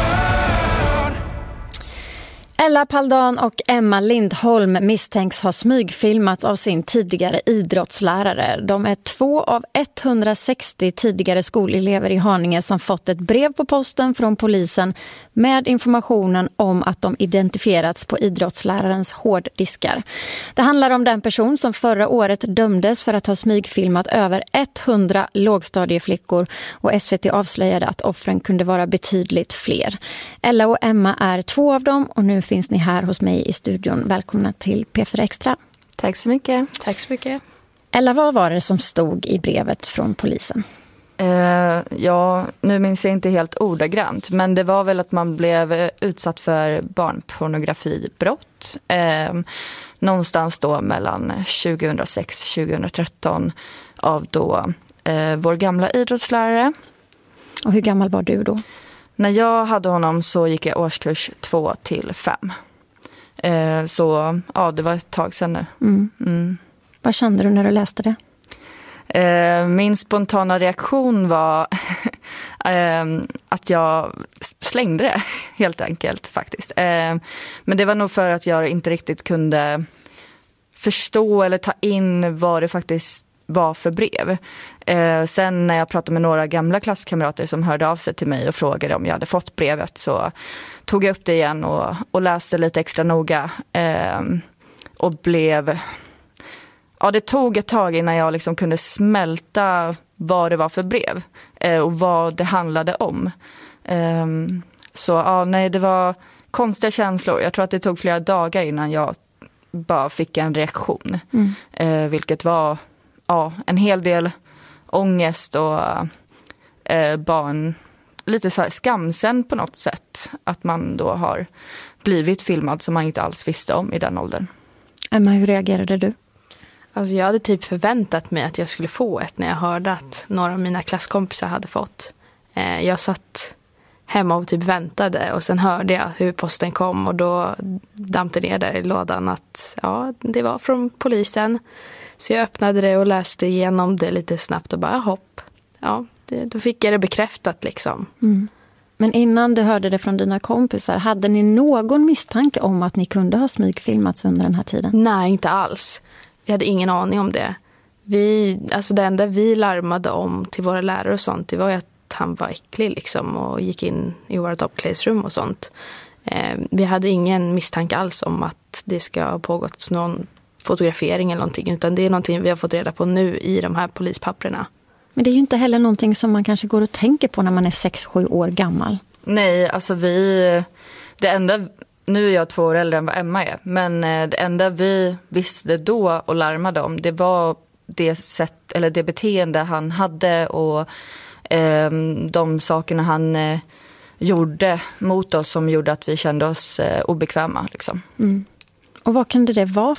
Ella Paldan och Emma Lindholm misstänks ha smygfilmats av sin tidigare idrottslärare. De är 2 av 160 tidigare skolelever i Haninge som fått ett brev på posten från polisen med informationen om att de identifierats på idrottslärarens hårddiskar. Det handlar om den person som förra året dömdes för att ha smygfilmat över 100 lågstadieflickor, och SVT avslöjade att offren kunde vara betydligt fler. Ella och Emma är 2 av dem, och nu finns ni här hos mig i studion. Välkomna till P4 Extra.
Tack så mycket. Tack så mycket.
Ella, vad var det som stod i brevet från polisen?
Ja, nu minns jag inte helt ordagrant, men det var väl att man blev utsatt för barnpornografibrott. Någonstans då mellan 2006-2013 av då vår gamla idrottslärare.
Och hur gammal var du då?
När jag hade honom så gick jag årskurs 2-5. Så ja, det var ett tag sedan nu.
Vad kände du när du läste det?
Min spontana reaktion var att jag slängde det, helt enkelt faktiskt. Men det var nog för att jag inte riktigt kunde förstå eller ta in vad det faktiskt var för brev. Sen när jag pratade med några gamla klasskamrater som hörde av sig till mig och frågade om jag hade fått brevet, så tog jag upp det igen och läste lite extra noga. Och blev... Ja, det tog ett tag innan jag liksom kunde smälta vad det var för brev och vad det handlade om. Så ja, nej, det var konstiga känslor. Jag tror att det tog flera dagar innan jag bara fick en reaktion. Vilket var en hel del ångest och barn lite så här skamsen på något sätt. Att man då har blivit filmad som man inte alls visste om i den åldern.
Emma, hur reagerade du?
Alltså jag hade typ förväntat mig att jag skulle få ett när jag hörde att några av mina klasskompisar hade fått. Jag satt hemma och typ väntade, och sen hörde jag hur posten kom, och då dampte ner där i lådan att ja, det var från polisen. Så jag öppnade det och läste igenom det lite snabbt och bara hopp. Ja, då fick jag det bekräftat liksom.
Men innan du hörde det från dina kompisar, hade ni någon misstanke om att ni kunde ha smygfilmats under den här tiden?
Nej, inte alls. Vi hade ingen aning om det. Alltså det enda vi larmade om till våra lärare och sånt, det var ju att han var äcklig liksom och gick in i vårt omklädningsrum och sånt. Vi hade ingen misstanke alls om att det ska ha pågått någon fotografering eller någonting, utan det är någonting vi har fått reda på nu i de här polispapperna.
Men det är ju inte heller någonting som man kanske går och tänker på när man är 6-7 år gammal.
Nej, alltså det enda, nu är jag 2 år äldre än vad Emma är, men det enda vi visste då och larmade om, det var det sätt eller det beteende han hade och de sakerna han gjorde mot oss som gjorde att vi kände oss obekväma liksom.
Och vad kunde det vara